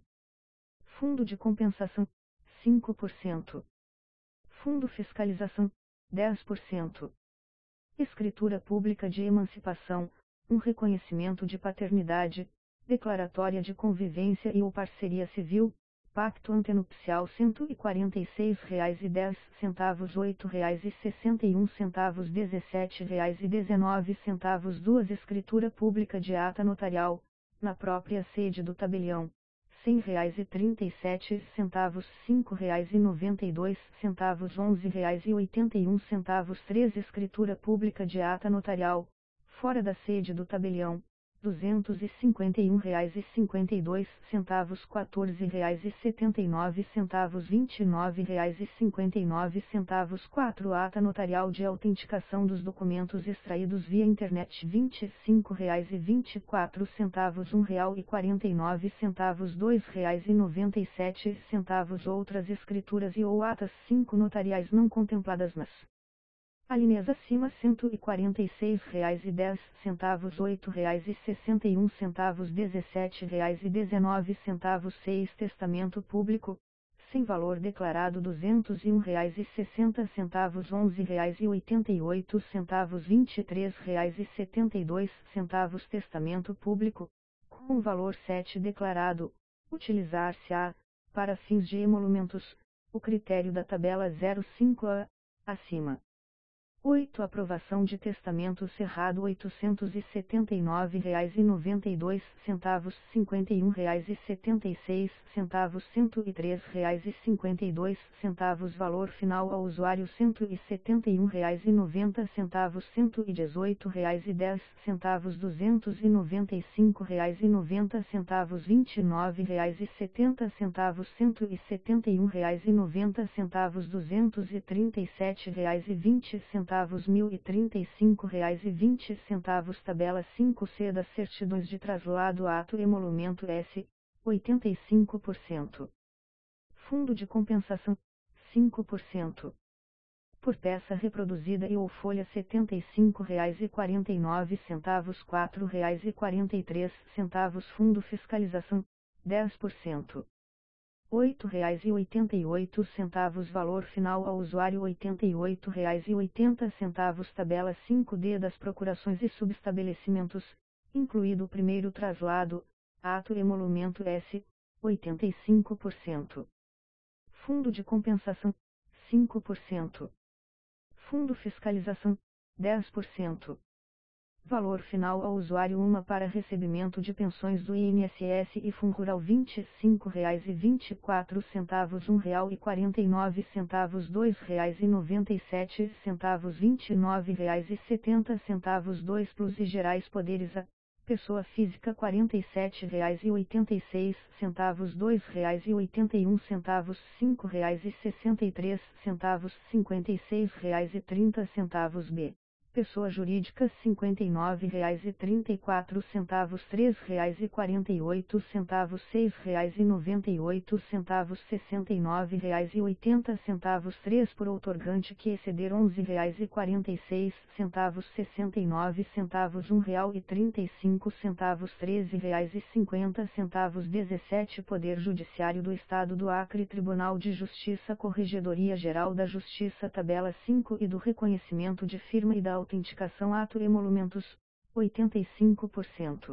Fundo de compensação, cinco por cento. Fundo Fiscalização, dez por cento. Escritura Pública de Emancipação, um reconhecimento de paternidade, declaratória de convivência e ou parceria civil, pacto antenupcial cento e quarenta e seis reais e dez centavos oito reais e sessenta e um centavos dezessete reais e dezenove centavos duas Escritura Pública de ata notarial, na própria sede do tabelião, cem reais e trinta e sete centavos cinco reais e noventa e dois centavos onze reais e oitenta e um centavos três Escritura Pública de ata notarial, fora da sede do tabelião, duzentos e cinquenta e um reais e cinquenta e dois centavos quatorze reais e setenta e nove centavos vinte e nove reais e cinquenta e nove centavos quatro Ata notarial de autenticação dos documentos extraídos via internet vinte e cinco reais e vinte e quatro centavos um real e quarenta e nove centavos dois reais e noventa e sete centavos outras escrituras e ou atas cinco notariais não contempladas nas alíneas acima cento e quarenta e seis reais e dez centavos oito reais e sessenta e um centavos dezessete reais e dezenove centavos seis Testamento Público, sem valor declarado duzentos e um reais e sessenta centavos onze reais e oitenta e oito centavos vinte e três reais e setenta e dois centavos Testamento Público, com valor sete declarado, utilizar-se-á, para fins de emolumentos, o critério da tabela zero cinco A, acima. oito Aprovação de testamento cerrado oitocentos e setenta e nove reais e noventa e dois centavos cinquenta e um reais e setenta e seis centavos cento e três reais e cinquenta e dois centavos valor final ao usuário cento e setenta e um reais e noventa centavos cento e dezoito reais e dez centavos duzentos e noventa e cinco reais e noventa centavos vinte e nove reais e setenta centavos cento e setenta e um reais e noventa centavos duzentos e trinta e sete reais e vinte centavos centavos mil e trinta e cinco reais e vinte centavos tabela cinco C das certidões de traslado ato emolumento S, oitenta e cinco por cento. Fundo de compensação, cinco por cento. por peça reproduzida e ou folha setenta e cinco reais e quarenta e nove centavos quatro reais e quarenta e três centavos Fundo Fiscalização, dez por cento. oito reais e oitenta e oito centavos Valor final ao usuário oitenta e oito reais e oitenta centavos Tabela cinco D das Procurações e Subestabelecimentos, incluído o primeiro traslado, ato e emolumento S, oitenta e cinco por cento. Fundo de compensação, cinco por cento. Fundo Fiscalização, dez por cento. Valor final ao usuário uma para recebimento de pensões do I N S S e Fundo Rural vinte e cinco reais e vinte e quatro centavos um real e quarenta e nove centavos dois reais e noventa e sete centavos vinte e nove reais e setenta centavos dois Plus e Gerais Poderes a pessoa física quarenta e sete reais e oitenta e seis centavos dois reais e oitenta e um centavos cinco reais e sessenta e três centavos cinquenta e seis reais e trinta centavos B pessoa jurídica cinquenta e nove reais e trinta e quatro centavos três reais e quarenta e oito centavos seis reais e noventa e oito centavos sessenta e nove reais e oitenta centavos três por outorgante que exceder onze reais e quarenta e seis centavos sessenta e nove centavos um real e trinta e cinco centavos treze reais e cinquenta centavos dezessete Poder Judiciário do Estado do Acre Tribunal de Justiça Corregedoria Geral da Justiça Tabela cinco e do reconhecimento de firma e da autenticação ato e emolumentos, oitenta e cinco por cento.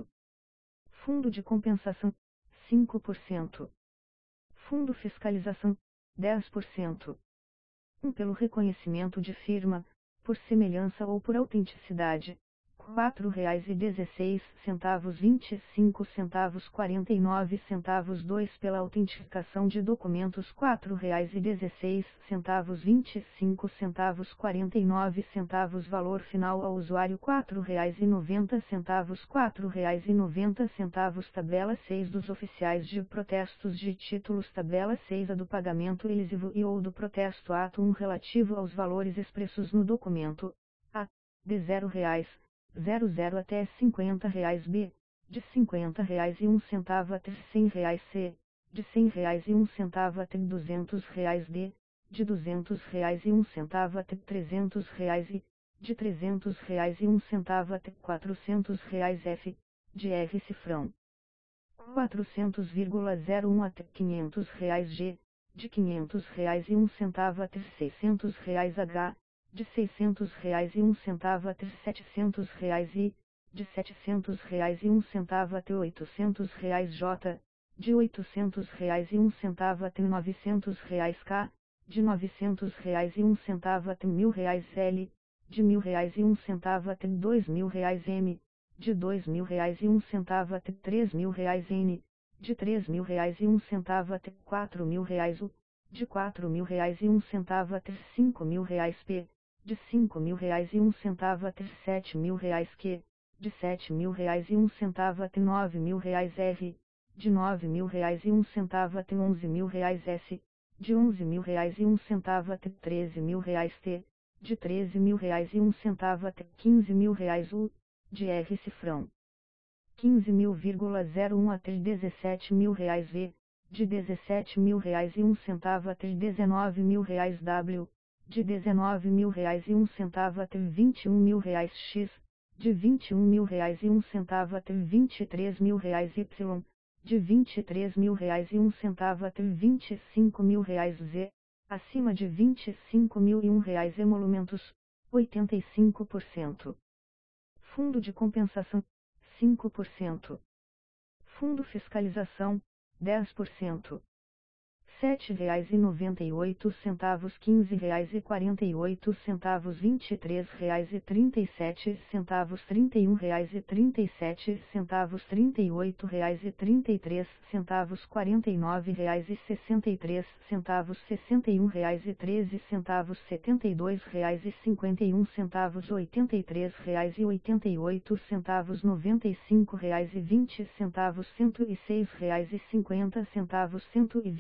Fundo de compensação, cinco por cento. Fundo Fiscalização, dez por cento. um Pelo reconhecimento de firma, por semelhança ou por autenticidade, quatro reais e dezesseis centavos vinte e cinco centavos quarenta e nove centavos dois Pela autenticação de documentos quatro reais e dezesseis centavos vinte e cinco centavos quarenta e nove centavos Valor final ao usuário quatro reais e noventa centavos quatro reais e noventa centavos Tabela seis dos oficiais de protestos de títulos Tabela seis a do pagamento elisivo e ou do protesto ato um relativo aos valores expressos no documento A, de zero reais, zero zero até cinquenta reais B, de cinquenta reais e um centavo até cem reais C, de cem reais e um centavo até duzentos reais D, de duzentos reais e um centavo até trezentos reais e, de trezentos reais e um centavo até quatrocentos reais F, de R cifrão. quatrocentos vírgula zero um até quinhentos reais G, de quinhentos reais e um centavo até seiscentos reais H, de seiscentos reais e um centavo até setecentos reais I, de setecentos reais e um centavo até oitocentos reais J, de oitocentos reais e um centavo até novecentos reais K, de novecentos reais e um centavo até mil reais L, de mil reais e um centavo até dois mil reais M, de dois mil reais e um centavo até três mil reais N, de três mil reais e um centavo até quatro mil reais U, de quatro mil reais e um centavo até cinco mil reais P, de cinco mil reais e um centavo até sete mil reais Q, de sete mil reais e um centavo até nove mil reais R, de nove mil reais e um centavo até onze mil reais S, de onze mil reais e um centavo até treze mil reais T, de treze mil reais e um centavo até quinze mil reais U, de R cifrão. quinze mil vírgula zero um até dezessete mil reais V, de dezessete mil reais e um centavo até dezenove mil reais W, de dezenove mil reais e um centavo até vinte e um mil reais X, de vinte e um mil reais e um centavo até vinte e três mil reais Y, de vinte e três mil reais e um centavo até vinte e cinco mil reais Z, acima de vinte e cinco mil e um reais emolumentos, oitenta e cinco por cento. Fundo de compensação, cinco por cento. Fundo Fiscalização, dez por cento. sete reais e noventa e oito centavos quinze reais e quarenta e oito centavos vinte e três reais e trinta e sete centavos trinta e um reais e trinta e sete centavos trinta e oito reais e trinta e três centavos quarenta e nove reais e sessenta e três centavos sessenta e um reais e treze centavos setenta e dois reais e cinquenta e um centavos oitenta e três reais e oitenta e oito centavos noventa e cinco reais e vinte centavos cento e seis reais e cinquenta centavos cento e vinte e nove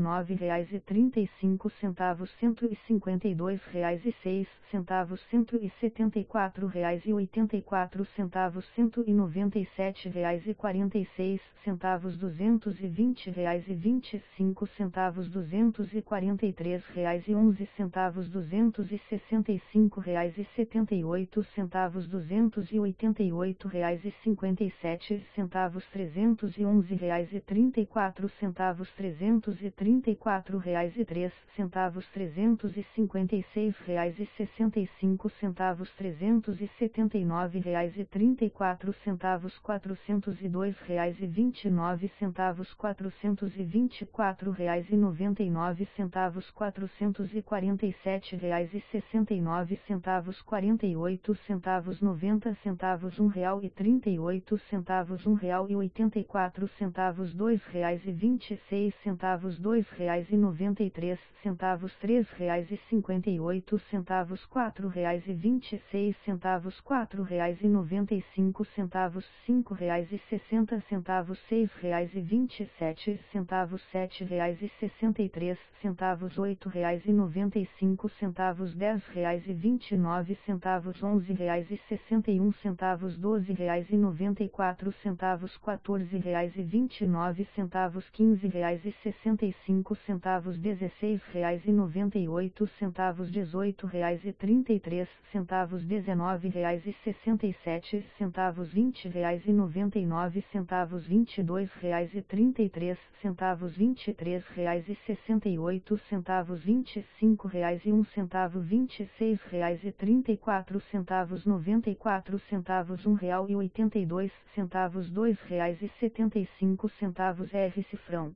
nove reais e trinta e cinco centavos, cento e cinquenta e dois reais e seis centavos, cento e setenta e quatro reais e oitenta e quatro centavos, cento e noventa e sete reais e quarenta e seis centavos, duzentos e vinte reais e vinte e cinco centavos, duzentos e quarenta e três reais e onze centavos, duzentos e sessenta e cinco reais e setenta e oito centavos, duzentos e oitenta e oito reais e cinquenta e sete centavos, trezentos e onze reais e trinta e quatro centavos, trezentos e trinta e quatro reais e três centavos, trezentos e cinquenta e seis reais e sessenta e cinco centavos, trezentos e setenta e nove reais e trinta e quatro centavos, quatrocentos e dois reais e vinte e nove centavos, quatrocentos e vinte e quatro reais e noventa e nove centavos, quatrocentos e quarenta e sete reais e sessenta e nove centavos, quarenta e oito centavos, noventa centavos, um real e trinta e oito centavos, um real e oitenta e quatro centavos, dois reais e vinte e seis centavos, dois reais e noventa e três centavos, três reais e cinquenta e oito centavos, quatro reais e vinte e seis centavos, quatro reais e noventa e cinco centavos, cinco reais e sessenta centavos, seis reais e vinte e sete centavos, sete reais e sessenta e três centavos, oito reais e noventa e cinco centavos, dez reais e vinte e nove centavos, onze reais e sessenta e um centavos, doze reais e noventa e quatro centavos, quatorze reais e vinte e nove centavos, quinze reais e sessenta e cinco centavos, dezesseis reais e noventa e oito centavos, dezoito reais e trinta e três centavos, dezenove reais e sessenta e sete centavos, vinte reais e noventa e nove centavos, vinte e dois reais e trinta e três centavos, vinte e três reais e sessenta e oito centavos, vinte e cinco reais e um centavo, vinte e seis reais e trinta e quatro centavos, noventa e quatro centavos, um real e oitenta e dois centavos, dois reais e setenta e cinco centavos, R cifrão.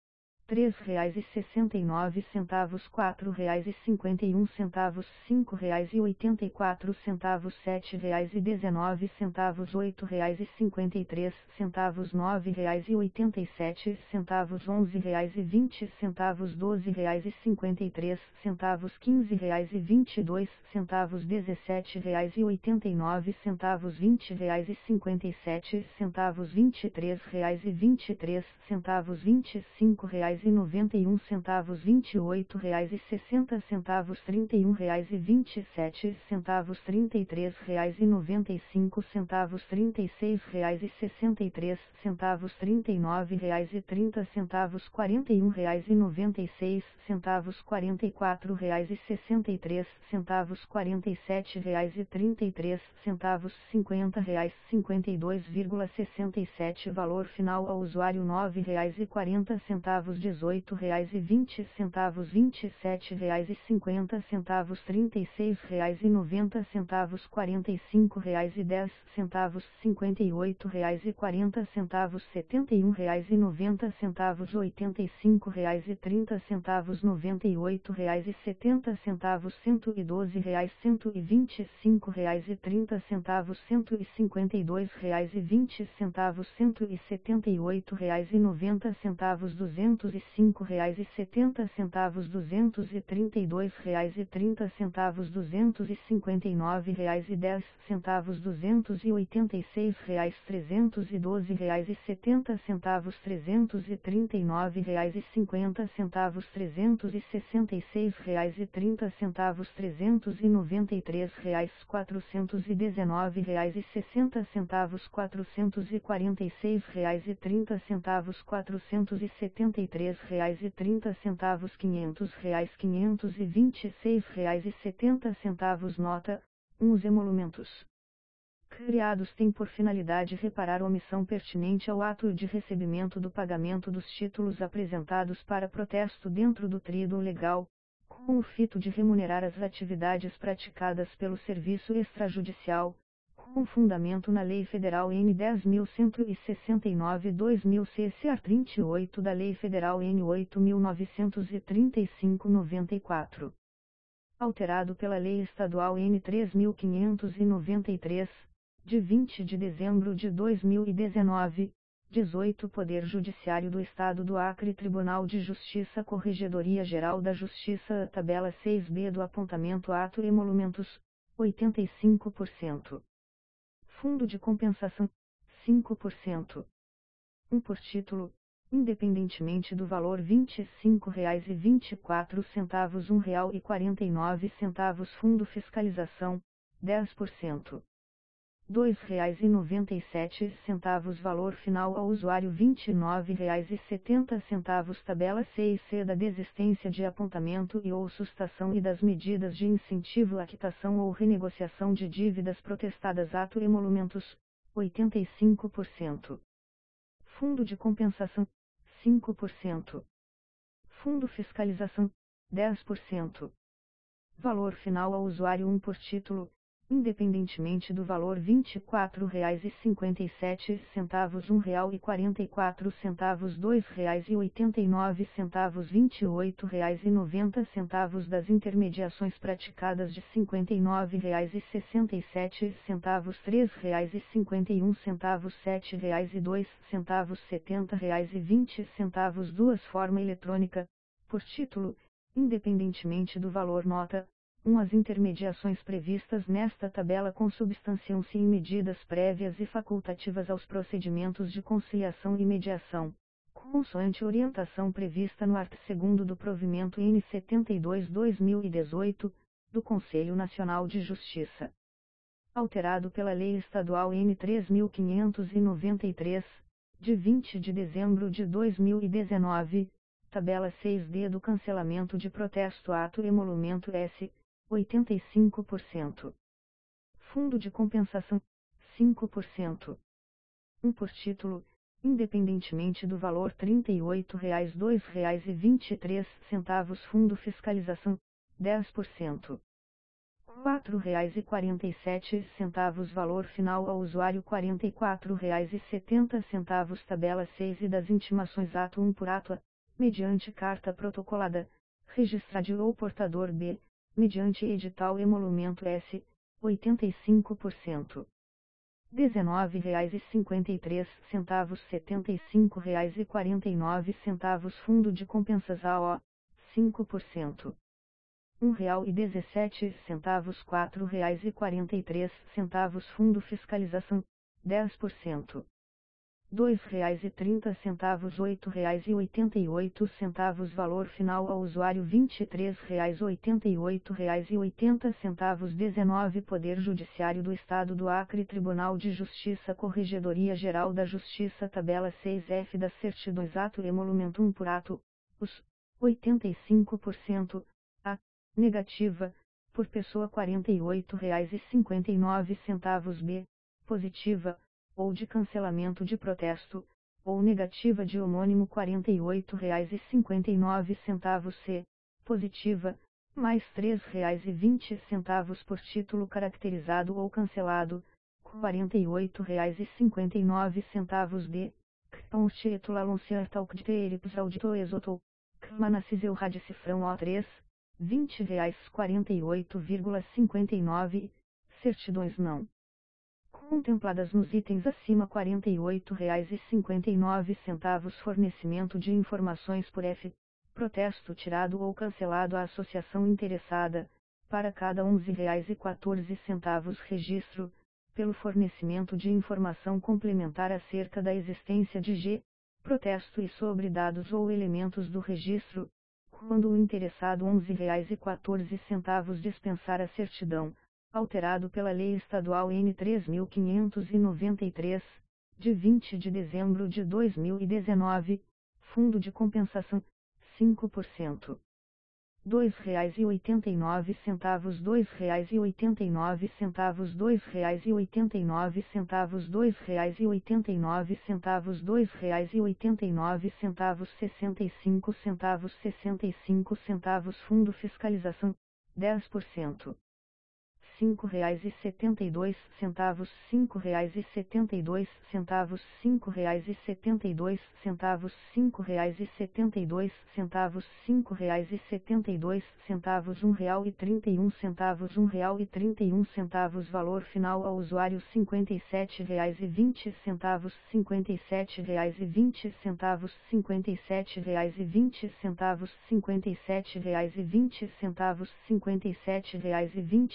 três reais e sessenta e nove centavos, quatro reais e cinquenta e um centavos, cinco reais e oitenta e quatro centavos, sete reais e dezenove centavos, oito reais e cinquenta e três centavos, nove reais e oitenta e sete centavos, onze reais e vinte centavos, doze reais e cinquenta e três centavos, quinze reais e vinte e dois centavos, dezessete reais e oitenta e nove centavos, vinte reais e cinquenta e sete centavos, vinte e três reais e vinte e três centavos, vinte e cinco reais e noventa e um centavos, vinte e oito reais e sessenta centavos, trinta e um reais e vinte e sete centavos, trinta e três reais e noventa e cinco centavos, trinta e seis reais e sessenta e três centavos, trinta e nove reais e trinta centavos, quarenta e um reais e noventa e seis centavos, quarenta e quatro reais e sessenta e três centavos, quarenta e sete reais e trinta e três centavos, cinquenta reais, cinquenta e dois reais e sessenta e sete valor final ao usuário, nove reais e quarenta centavos, dezoito reais e vinte centavos, vinte e sete reais e cinquenta centavos, trinta e seis reais e noventa centavos, quarenta e cinco reais e dez centavos, cinquenta e oito reais e quarenta centavos, setenta e um reais e noventa centavos, oitenta e cinco reais e trinta centavos, noventa e oito reais e setenta centavos, cento e doze reais, cento e vinte e cinco reais e trinta centavos, cento e cinquenta e dois reais e vinte centavos, cento e setenta e oito reais e noventa centavos, duzentos e cinco reais e setenta centavos, duzentos e trinta e dois reais e trinta centavos, duzentos e cinquenta e nove reais e dez centavos, duzentos e oitenta e seis reais, trezentos e doze reais e setenta centavos, trezentos e trinta e nove reais e cinquenta centavos, trezentos e sessenta e seis reais e trinta centavos, trezentos e noventa e três reais, quatrocentos e dezenove reais e sessenta centavos, quatrocentos e quarenta e seis reais e trinta centavos, quatrocentos e setenta e três reais e trinta centavos, quinhentos reais, quinhentos e vinte e seis reais e setenta centavos. Nota: um Os emolumentos criados têm por finalidade reparar omissão pertinente ao ato de recebimento do pagamento dos títulos apresentados para protesto dentro do tríduo legal, com o fito de remunerar as atividades praticadas pelo serviço extrajudicial, com fundamento na Lei Federal N dez mil cento e sessenta e nove barra dois mil C C A trinta e oito da Lei Federal N oito mil novecentos e trinta e cinco barra noventa e quatro. Alterado pela Lei Estadual N três mil quinhentos e noventa e três, de vinte de dezembro de dois mil e dezenove, dezoito Poder Judiciário do Estado do Acre, Tribunal de Justiça, Corregedoria Geral da Justiça, tabela seis B do apontamento ato emolumentos, oitenta e cinco por cento. Fundo de compensação, cinco por cento. um Por título, independentemente do valor vinte e cinco reais e vinte e quatro centavos um real e quarenta e nove centavos Fundo Fiscalização, dez por cento. dois reais e noventa e sete centavos Valor final ao usuário vinte e nove reais e setenta centavos Tabela C e C da desistência de apontamento e ou sustação e das medidas de incentivo à quitação ou renegociação de dívidas protestadas ato emolumentos, oitenta e cinco por cento. Fundo de compensação, cinco por cento. Fundo Fiscalização, dez por cento. Valor final ao usuário um por título, independentemente do valor vinte e quatro reais e cinquenta e sete centavos um real e quarenta e quatro centavos dois reais e oitenta e nove centavos vinte e oito reais e noventa centavos das intermediações praticadas de cinquenta e nove reais e sessenta e sete centavos três reais e cinquenta e um centavos sete reais e dois centavos setenta reais e vinte centavos duas forma eletrônica, por título, independentemente do valor nota um As intermediações previstas nesta tabela consubstanciam-se em medidas prévias e facultativas aos procedimentos de conciliação e mediação, consoante orientação prevista no artigo segundo do provimento N setenta e dois barra dois mil e dezoito, do Conselho Nacional de Justiça. Alterado pela Lei Estadual N três mil quinhentos e noventa e três, de vinte de dezembro de dois mil e dezenove, tabela seis D do cancelamento de protesto ato emolumento S, oitenta e cinco por cento. Fundo de compensação, cinco por cento. um por título, independentemente do valor trinta e oito reais dois reais e vinte e três centavos Fundo Fiscalização, dez por cento. quatro reais e quarenta e sete centavos Valor final ao usuário quarenta e quatro reais e setenta centavos Tabela seis e das intimações ato um por ato A, mediante carta protocolada, registrado ou portador B, mediante edital emolumento S, oitenta e cinco por cento. dezenove reais e cinquenta e três centavos setenta e cinco reais e quarenta e nove centavos Fundo de compensação, cinco por cento. um real e dezessete centavos quatro reais e quarenta e três centavos Fundo Fiscalização, dez por cento. dois reais e trinta centavos oito reais e oitenta e oito centavos Valor final ao usuário vinte e três reais oitenta e oito reais e oitenta centavos dezenove Poder Judiciário do Estado do Acre Tribunal de Justiça Corregedoria Geral da Justiça Tabela seis F das certidões ato emolumento um por ato, os, oitenta e cinco por cento, a, negativa, por pessoa quarenta e oito reais e cinquenta e nove centavos B, positiva, ou de cancelamento de protesto, ou negativa de homônimo quarenta e oito reais e cinquenta e nove centavos C, positiva, mais três reais e vinte centavos por título caracterizado ou cancelado, quarenta e oito reais e cinquenta e nove centavos D, com título anunciartal de teripos audito exotou, manacizeu radicifrão O três, vinte reais quarenta e oito reais e cinquenta e nove, certidões não contempladas nos itens acima quarenta e oito reais e cinquenta e nove centavos fornecimento de informações por F, protesto tirado ou cancelado à associação interessada, para cada onze reais e quatorze centavos registro, pelo fornecimento de informação complementar acerca da existência de G, protesto e sobre dados ou elementos do registro, quando o interessado onze reais e quatorze centavos dispensar a certidão, alterado pela Lei Estadual N três mil quinhentos e noventa e três, de vinte de dezembro de dois mil e dezenove, Fundo de Compensação, cinco por cento. dois reais e oitenta e nove centavos dois reais e oitenta e nove centavos dois reais e oitenta e nove centavos dois reais e oitenta e nove centavos dois reais e oitenta e nove centavos sessenta e cinco centavos sessenta e cinco centavos Fundo Fiscalização, dez por cento. cinco reais e setenta e dois centavos cinco reais e setenta e dois centavos cinco reais e setenta e dois centavos cinco reais e setenta e dois centavos cinco reais e setenta e dois centavos um real e trinta e um centavos um real e trinta e um centavos Valor final ao usuário cinquenta e sete reais e vinte centavos cinquenta e sete reais e vinte centavos cinquenta e sete reais e vinte centavos cinquenta e sete reais e vinte centavos cinquenta e sete reais e vinte centavos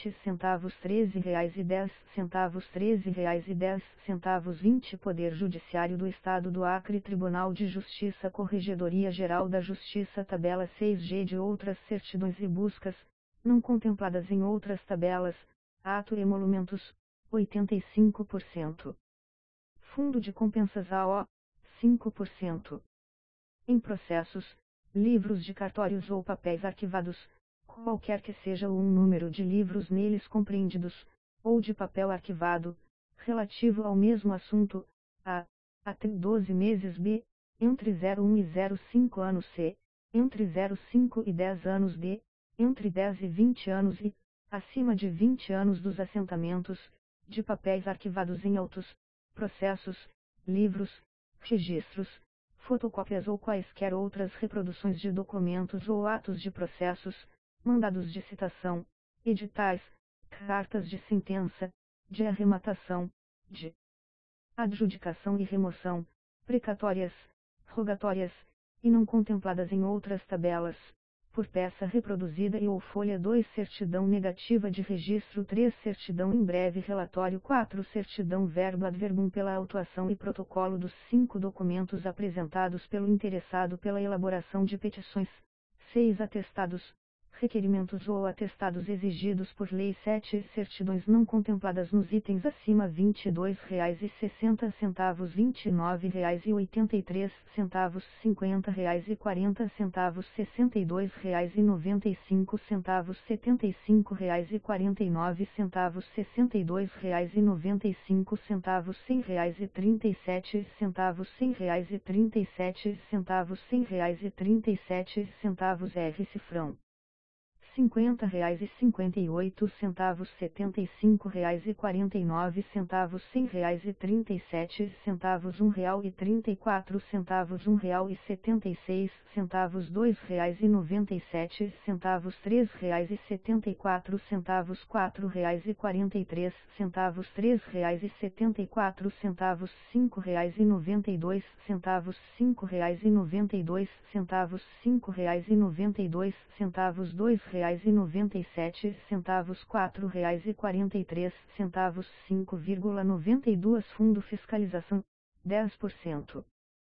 centavos, treze reais e dez centavos, treze reais e dez centavos, vinte Poder Judiciário do Estado do Acre, Tribunal de Justiça, Corregedoria Geral da Justiça, tabela seis G de outras certidões e buscas, não contempladas em outras tabelas, ato e emolumentos, oitenta e cinco por cento. Fundo de compensas A O, cinco por cento. Em processos, livros de cartórios ou papéis arquivados, qualquer que seja o número de livros neles compreendidos, ou de papel arquivado, relativo ao mesmo assunto, a, até doze meses B, entre zero vírgula um e zero vírgula cinco anos C, entre zero vírgula cinco e dez anos D, entre dez e vinte anos e, acima de vinte anos dos assentamentos, de papéis arquivados em autos, processos, livros, registros, fotocópias ou quaisquer outras reproduções de documentos ou atos de processos, mandados de citação, editais, cartas de sentença, de arrematação, de adjudicação e remoção, precatórias, rogatórias, e não contempladas em outras tabelas, por peça reproduzida e ou folha dois certidão negativa de registro três certidão em breve relatório quatro certidão verbo ad verbum pela autuação e protocolo dos cinco documentos apresentados pelo interessado pela elaboração de petições, seis atestados, requerimentos ou atestados exigidos por lei sete certidões não contempladas nos itens acima vinte e dois reais e sessenta centavos vinte e nove reais e oitenta e três centavos cinquenta reais e quarenta centavos sessenta e dois reais e noventa e cinco centavos setenta e cinco reais e quarenta e nove centavos sessenta e dois reais e noventa e cinco centavos cem reais e trinta e sete centavos cem reais e trinta e sete centavos cem reais e trinta e sete centavos R cifrão cinquenta reais e cinquenta e oito centavos setenta e cinco reais e quarenta e nove centavos cem reais e trinta e sete centavos um real e trinta e quatro centavos um real e setenta e seis centavos dois reais e noventa e sete centavos três reais e setenta e quatro centavos quatro reais e quarenta e três centavos três reais e setenta e quatro centavos cinco reais e noventa e dois centavos cinco reais e noventa e dois centavos cinco reais e noventa e dois centavos dois reais reais e noventa e sete centavos quatro reais e quarenta e três centavos cinco vírgula noventa e dois Fundo Fiscalização, dez por cento.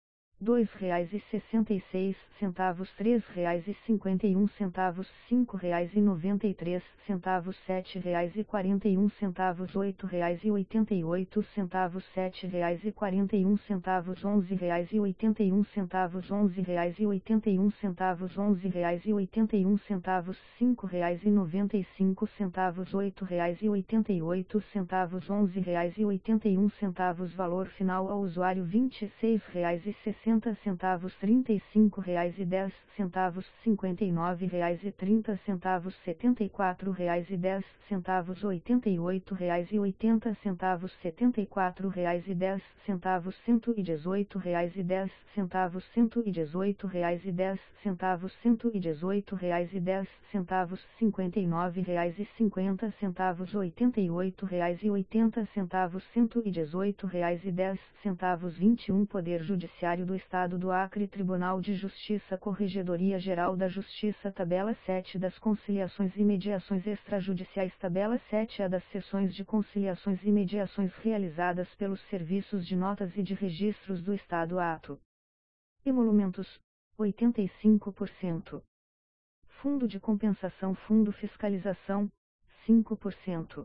dois reais e sessenta e seis centavos três reais e cinquenta e um centavos cinco reais e noventa e três centavos sete reais e quarenta e um centavos oito reais e oitenta e oito centavos sete reais e quarenta e um centavos onze reais e oitenta e um centavos onze reais e oitenta e um centavos onze reais e oitenta e um centavos cinco reais e noventa e cinco centavos oito reais e oitenta e oito centavos onze reais e oitenta e um centavos valor final ao usuário vinte e seis reais e sessenta centavos trinta e cinco reais e dez centavos cinquenta e nove reais e trinta centavos setenta e quatro reais e dez centavos oitenta e oito reais e oitenta centavos setenta e quatro reais e dez centavos cento e dezoito reais e dez centavos cento e dezoito reais e dez centavos cento e dezoito reais e dez centavos cinquenta e nove reais e cinquenta centavos oitenta e oito reais e oitenta centavos cento e dezoito reais e dez centavos vinte e um Poder Judiciário do Estado do Acre Tribunal de Justiça Corregedoria Geral da Justiça Tabela sete das Conciliações e Mediações Extrajudiciais Tabela sete A das Sessões de Conciliações e Mediações realizadas pelos Serviços de Notas e de Registros do Estado Ato. Emolumentos, oitenta e cinco por cento. Fundo de Compensação Fundo Fiscalização, cinco por cento.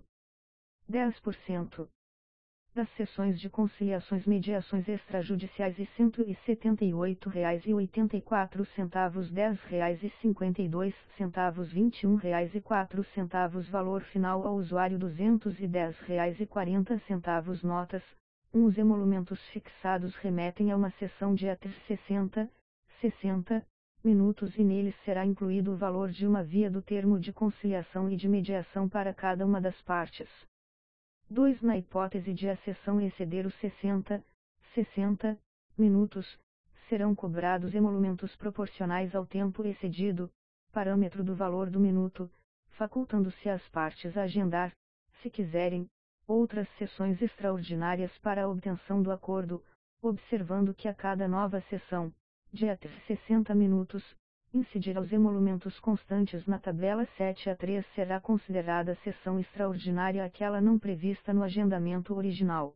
dez por cento. Das sessões de conciliações mediações extrajudiciais e cento e setenta e oito reais e oitenta e quatro centavos dez reais e cinquenta e dois centavos vinte e um reais e quatro centavos valor final ao usuário duzentos e dez reais e quarenta centavos notas, um os emolumentos fixados remetem a uma sessão de até sessenta, sessenta minutos e neles será incluído o valor de uma via do termo de conciliação e de mediação para cada uma das partes. dois Na hipótese de a sessão exceder os sessenta, sessenta minutos, serão cobrados emolumentos proporcionais ao tempo excedido, parâmetro do valor do minuto, facultando-se às partes a agendar, se quiserem, outras sessões extraordinárias para a obtenção do acordo, observando que a cada nova sessão, de até sessenta minutos, incidir aos emolumentos constantes na tabela sete a três será considerada sessão extraordinária aquela não prevista no agendamento original.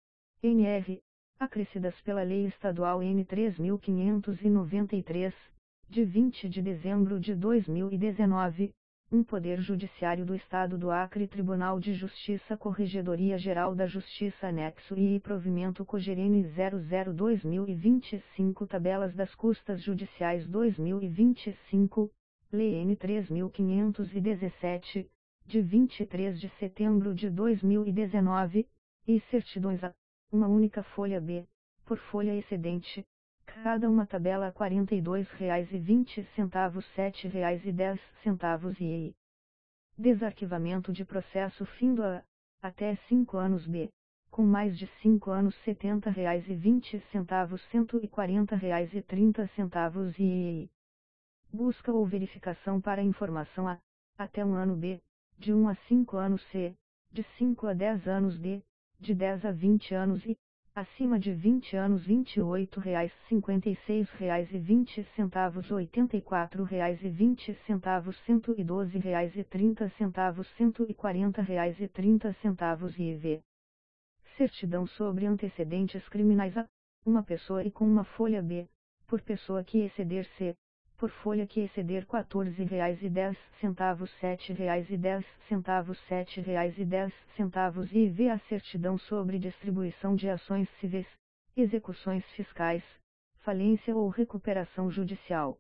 N R. Acrescidas pela Lei Estadual N três mil quinhentos e noventa e três, de vinte de dezembro de dois mil e dezenove, um Poder Judiciário do Estado do Acre Tribunal de Justiça Corregedoria Geral da Justiça Anexo I Provimento Cogerene zero zero dois mil e vinte e cinco Tabelas das Custas Judiciais dois mil e vinte e cinco, Lei N três mil quinhentos e dezessete, de vinte e três de setembro de dois mil e dezenove, e certidões a uma única folha B, por folha excedente, cada uma tabela a quarenta e dois reais e vinte centavos sete reais e dez centavos e desarquivamento de processo findo a, até cinco anos B, com mais de cinco anos setenta reais e vinte centavos cento e quarenta reais e trinta centavos e busca ou verificação para informação a, até um ano B, de um a cinco anos C, de cinco a dez anos D, de dez a vinte anos e, acima de vinte anos vinte e oito reais cinquenta e seis reais e vinte centavos oitenta e quatro reais e vinte centavos cento e doze reais e trinta centavos cento e quarenta reais e trinta centavos e V. Certidão sobre antecedentes criminais a uma pessoa e com uma folha B, por pessoa que exceder C, por folha que exceder quatorze reais e dez centavos sete reais e dez centavos sete reais e dez centavos e V a certidão sobre distribuição de ações civis, execuções fiscais, falência ou recuperação judicial.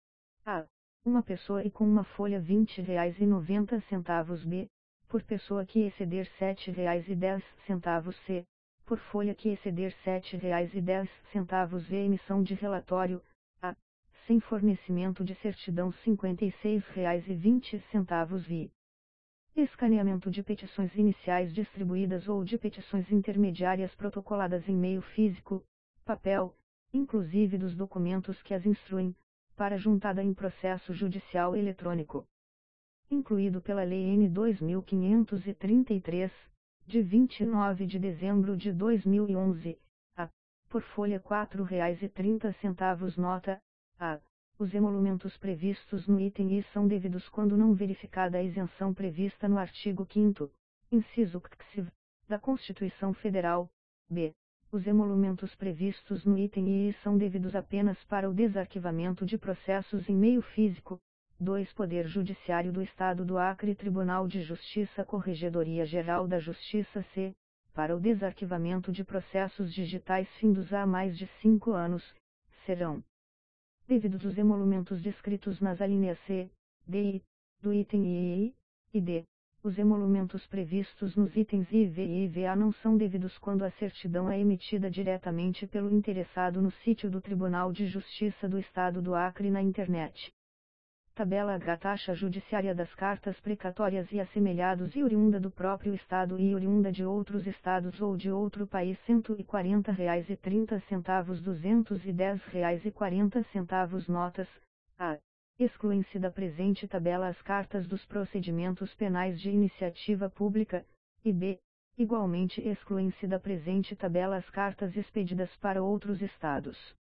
A. Uma pessoa e com uma folha vinte reais e noventa centavos B, por pessoa que exceder sete reais e dez centavos C, por folha que exceder sete reais e dez centavos V emissão de relatório, A. Sem fornecimento de certidão cinquenta e seis reais e vinte centavos V. Escaneamento de petições iniciais distribuídas ou de petições intermediárias protocoladas em meio físico, papel, inclusive dos documentos que as instruem, para juntada em processo judicial eletrônico. Incluído pela Lei N dois mil quinhentos e trinta e três, de vinte e nove de dezembro de dois mil e onze, a. Por folha quatro reais e trinta centavos nota, a. Os emolumentos previstos no item I são devidos quando não verificada a isenção prevista no artigo quinto, inciso C, da Constituição Federal, b. Os emolumentos previstos no item I são devidos apenas para o desarquivamento de processos em meio físico. dois Poder Judiciário do Estado do Acre Tribunal de Justiça Corregedoria Geral da Justiça C, para o desarquivamento de processos digitais findos há mais de cinco anos, serão devidos os emolumentos descritos nas alíneas C, D e I, do item I e D. Os emolumentos previstos nos itens I V e I V A não são devidos quando a certidão é emitida diretamente pelo interessado no sítio do Tribunal de Justiça do Estado do Acre na internet. Tabela H. Taxa judiciária das cartas precatórias e assemelhados e oriunda do próprio Estado e oriunda de outros Estados ou de outro país cento e quarenta reais e trinta centavos duzentos e dez reais e quarenta centavos notas, a. Excluem-se da presente tabela as cartas dos procedimentos penais de iniciativa pública, e b. Igualmente excluem-se da presente tabela as cartas expedidas para outros Estados.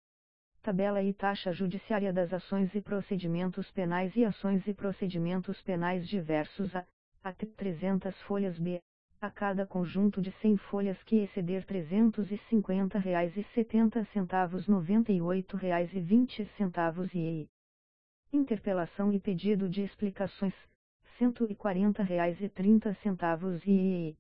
Tabela I. Taxa judiciária das ações e procedimentos penais e ações e procedimentos penais diversos a, até trezentas folhas B, a cada conjunto de cem folhas que exceder trezentos e cinquenta reais e setenta centavos noventa e oito reais e vinte centavos e interpelação e pedido de explicações, cento e quarenta reais e trinta centavos e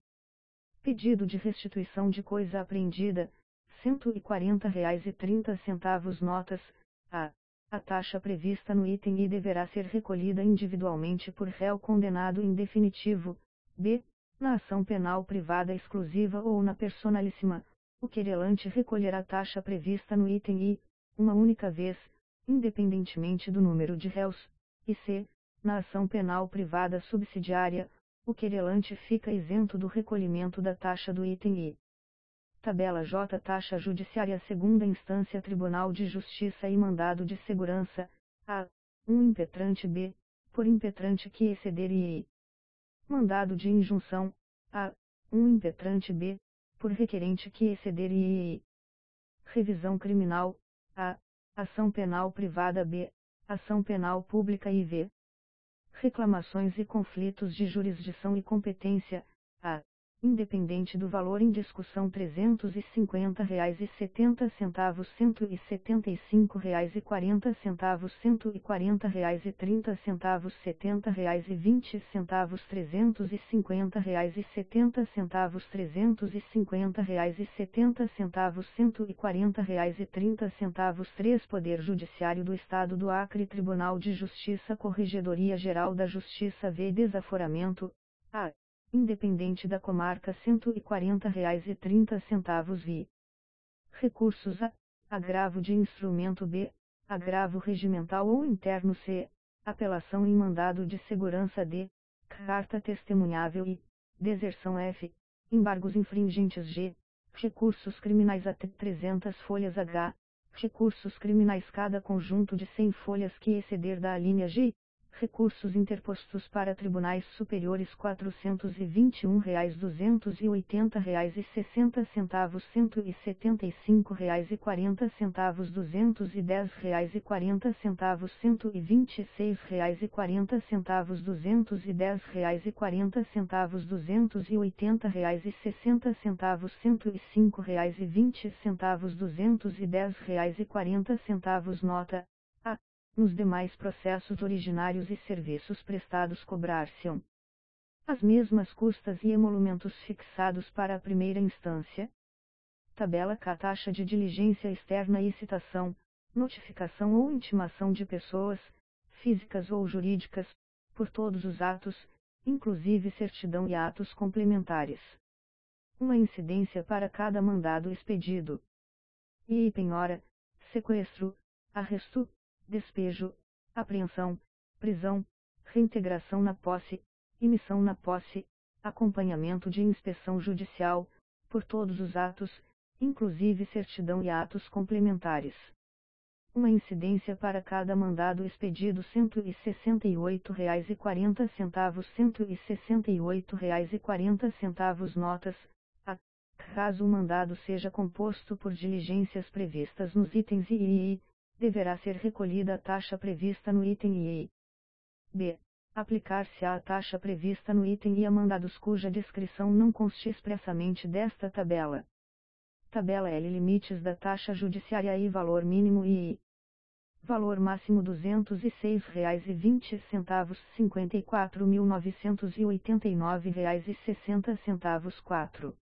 pedido de restituição de coisa apreendida, cento e quarenta reais e trinta centavos notas, a. A taxa prevista no item I deverá ser recolhida individualmente por réu condenado em definitivo, b. Na ação penal privada exclusiva ou na personalíssima, o querelante recolherá a taxa prevista no item I, uma única vez, independentemente do número de réus, e c. Na ação penal privada subsidiária, o querelante fica isento do recolhimento da taxa do item I. Tabela J. Taxa judiciária segunda instância Tribunal de Justiça e Mandado de Segurança, a. Um impetrante b. Por impetrante que exceder I. Mandado de injunção, a. Um impetrante b. Por requerente que exceder I. Revisão criminal, a. Ação penal privada b. Ação penal pública I V. Reclamações e conflitos de jurisdição e competência, A. Independente do valor em discussão trezentos e cinquenta reais e setenta centavos cento e setenta e cinco reais e quarenta centavos cento e quarenta reais e trinta centavos setenta reais e vinte centavos trezentos e cinquenta reais e setenta centavos trezentos e cinquenta reais e setenta centavos cento e quarenta reais e trinta centavos três Poder Judiciário do Estado do Acre Tribunal de Justiça Corregedoria Geral da Justiça V Desaforamento, A. Independente da comarca cento e quarenta reais e trinta centavos vi. Recursos A. Agravo de instrumento B. Agravo regimental ou interno C. Apelação em mandado de segurança D. Carta testemunhável I. Deserção F. Embargos infringentes G. Recursos criminais até trezentas folhas H. Recursos criminais cada conjunto de cem folhas que exceder da alínea G. Recursos interpostos para tribunais superiores quatrocentos e vinte e um reais duzentos e oitenta reais e sessenta centavos cento e setenta e cinco reais e quarenta centavos duzentos e dez reais e quarenta centavos cento e vinte e seis reais e quarenta centavos duzentos e dez reais e quarenta centavos duzentos e oitenta reais e sessenta centavos cento e cinco reais e vinte centavos duzentos e dez reais e quarenta centavos nota A. Nos demais processos originários e serviços prestados cobrar-se-ão as mesmas custas e emolumentos fixados para a primeira instância. Tabela K. Taxa de diligência externa e citação, notificação ou intimação de pessoas, físicas ou jurídicas, por todos os atos, inclusive certidão e atos complementares. Uma incidência para cada mandado expedido. E penhora, sequestro, arresto, despejo, apreensão, prisão, reintegração na posse, emissão na posse, acompanhamento de inspeção judicial, por todos os atos, inclusive certidão e atos complementares. Uma incidência para cada mandado expedido cento e sessenta e oito reais e quarenta centavos cento e sessenta e oito reais e quarenta centavos notas, a, caso o mandado seja composto por diligências previstas nos itens I e I, deverá ser recolhida a taxa prevista no item I. B. Aplicar-se-á a taxa prevista no item I a mandados cuja descrição não conste expressamente desta tabela. Tabela L. Limites da taxa judiciária e valor mínimo I. Valor máximo duzentos e seis reais e vinte centavos cinquenta e quatro mil novecentos e oitenta e nove reais e sessenta centavos quatro.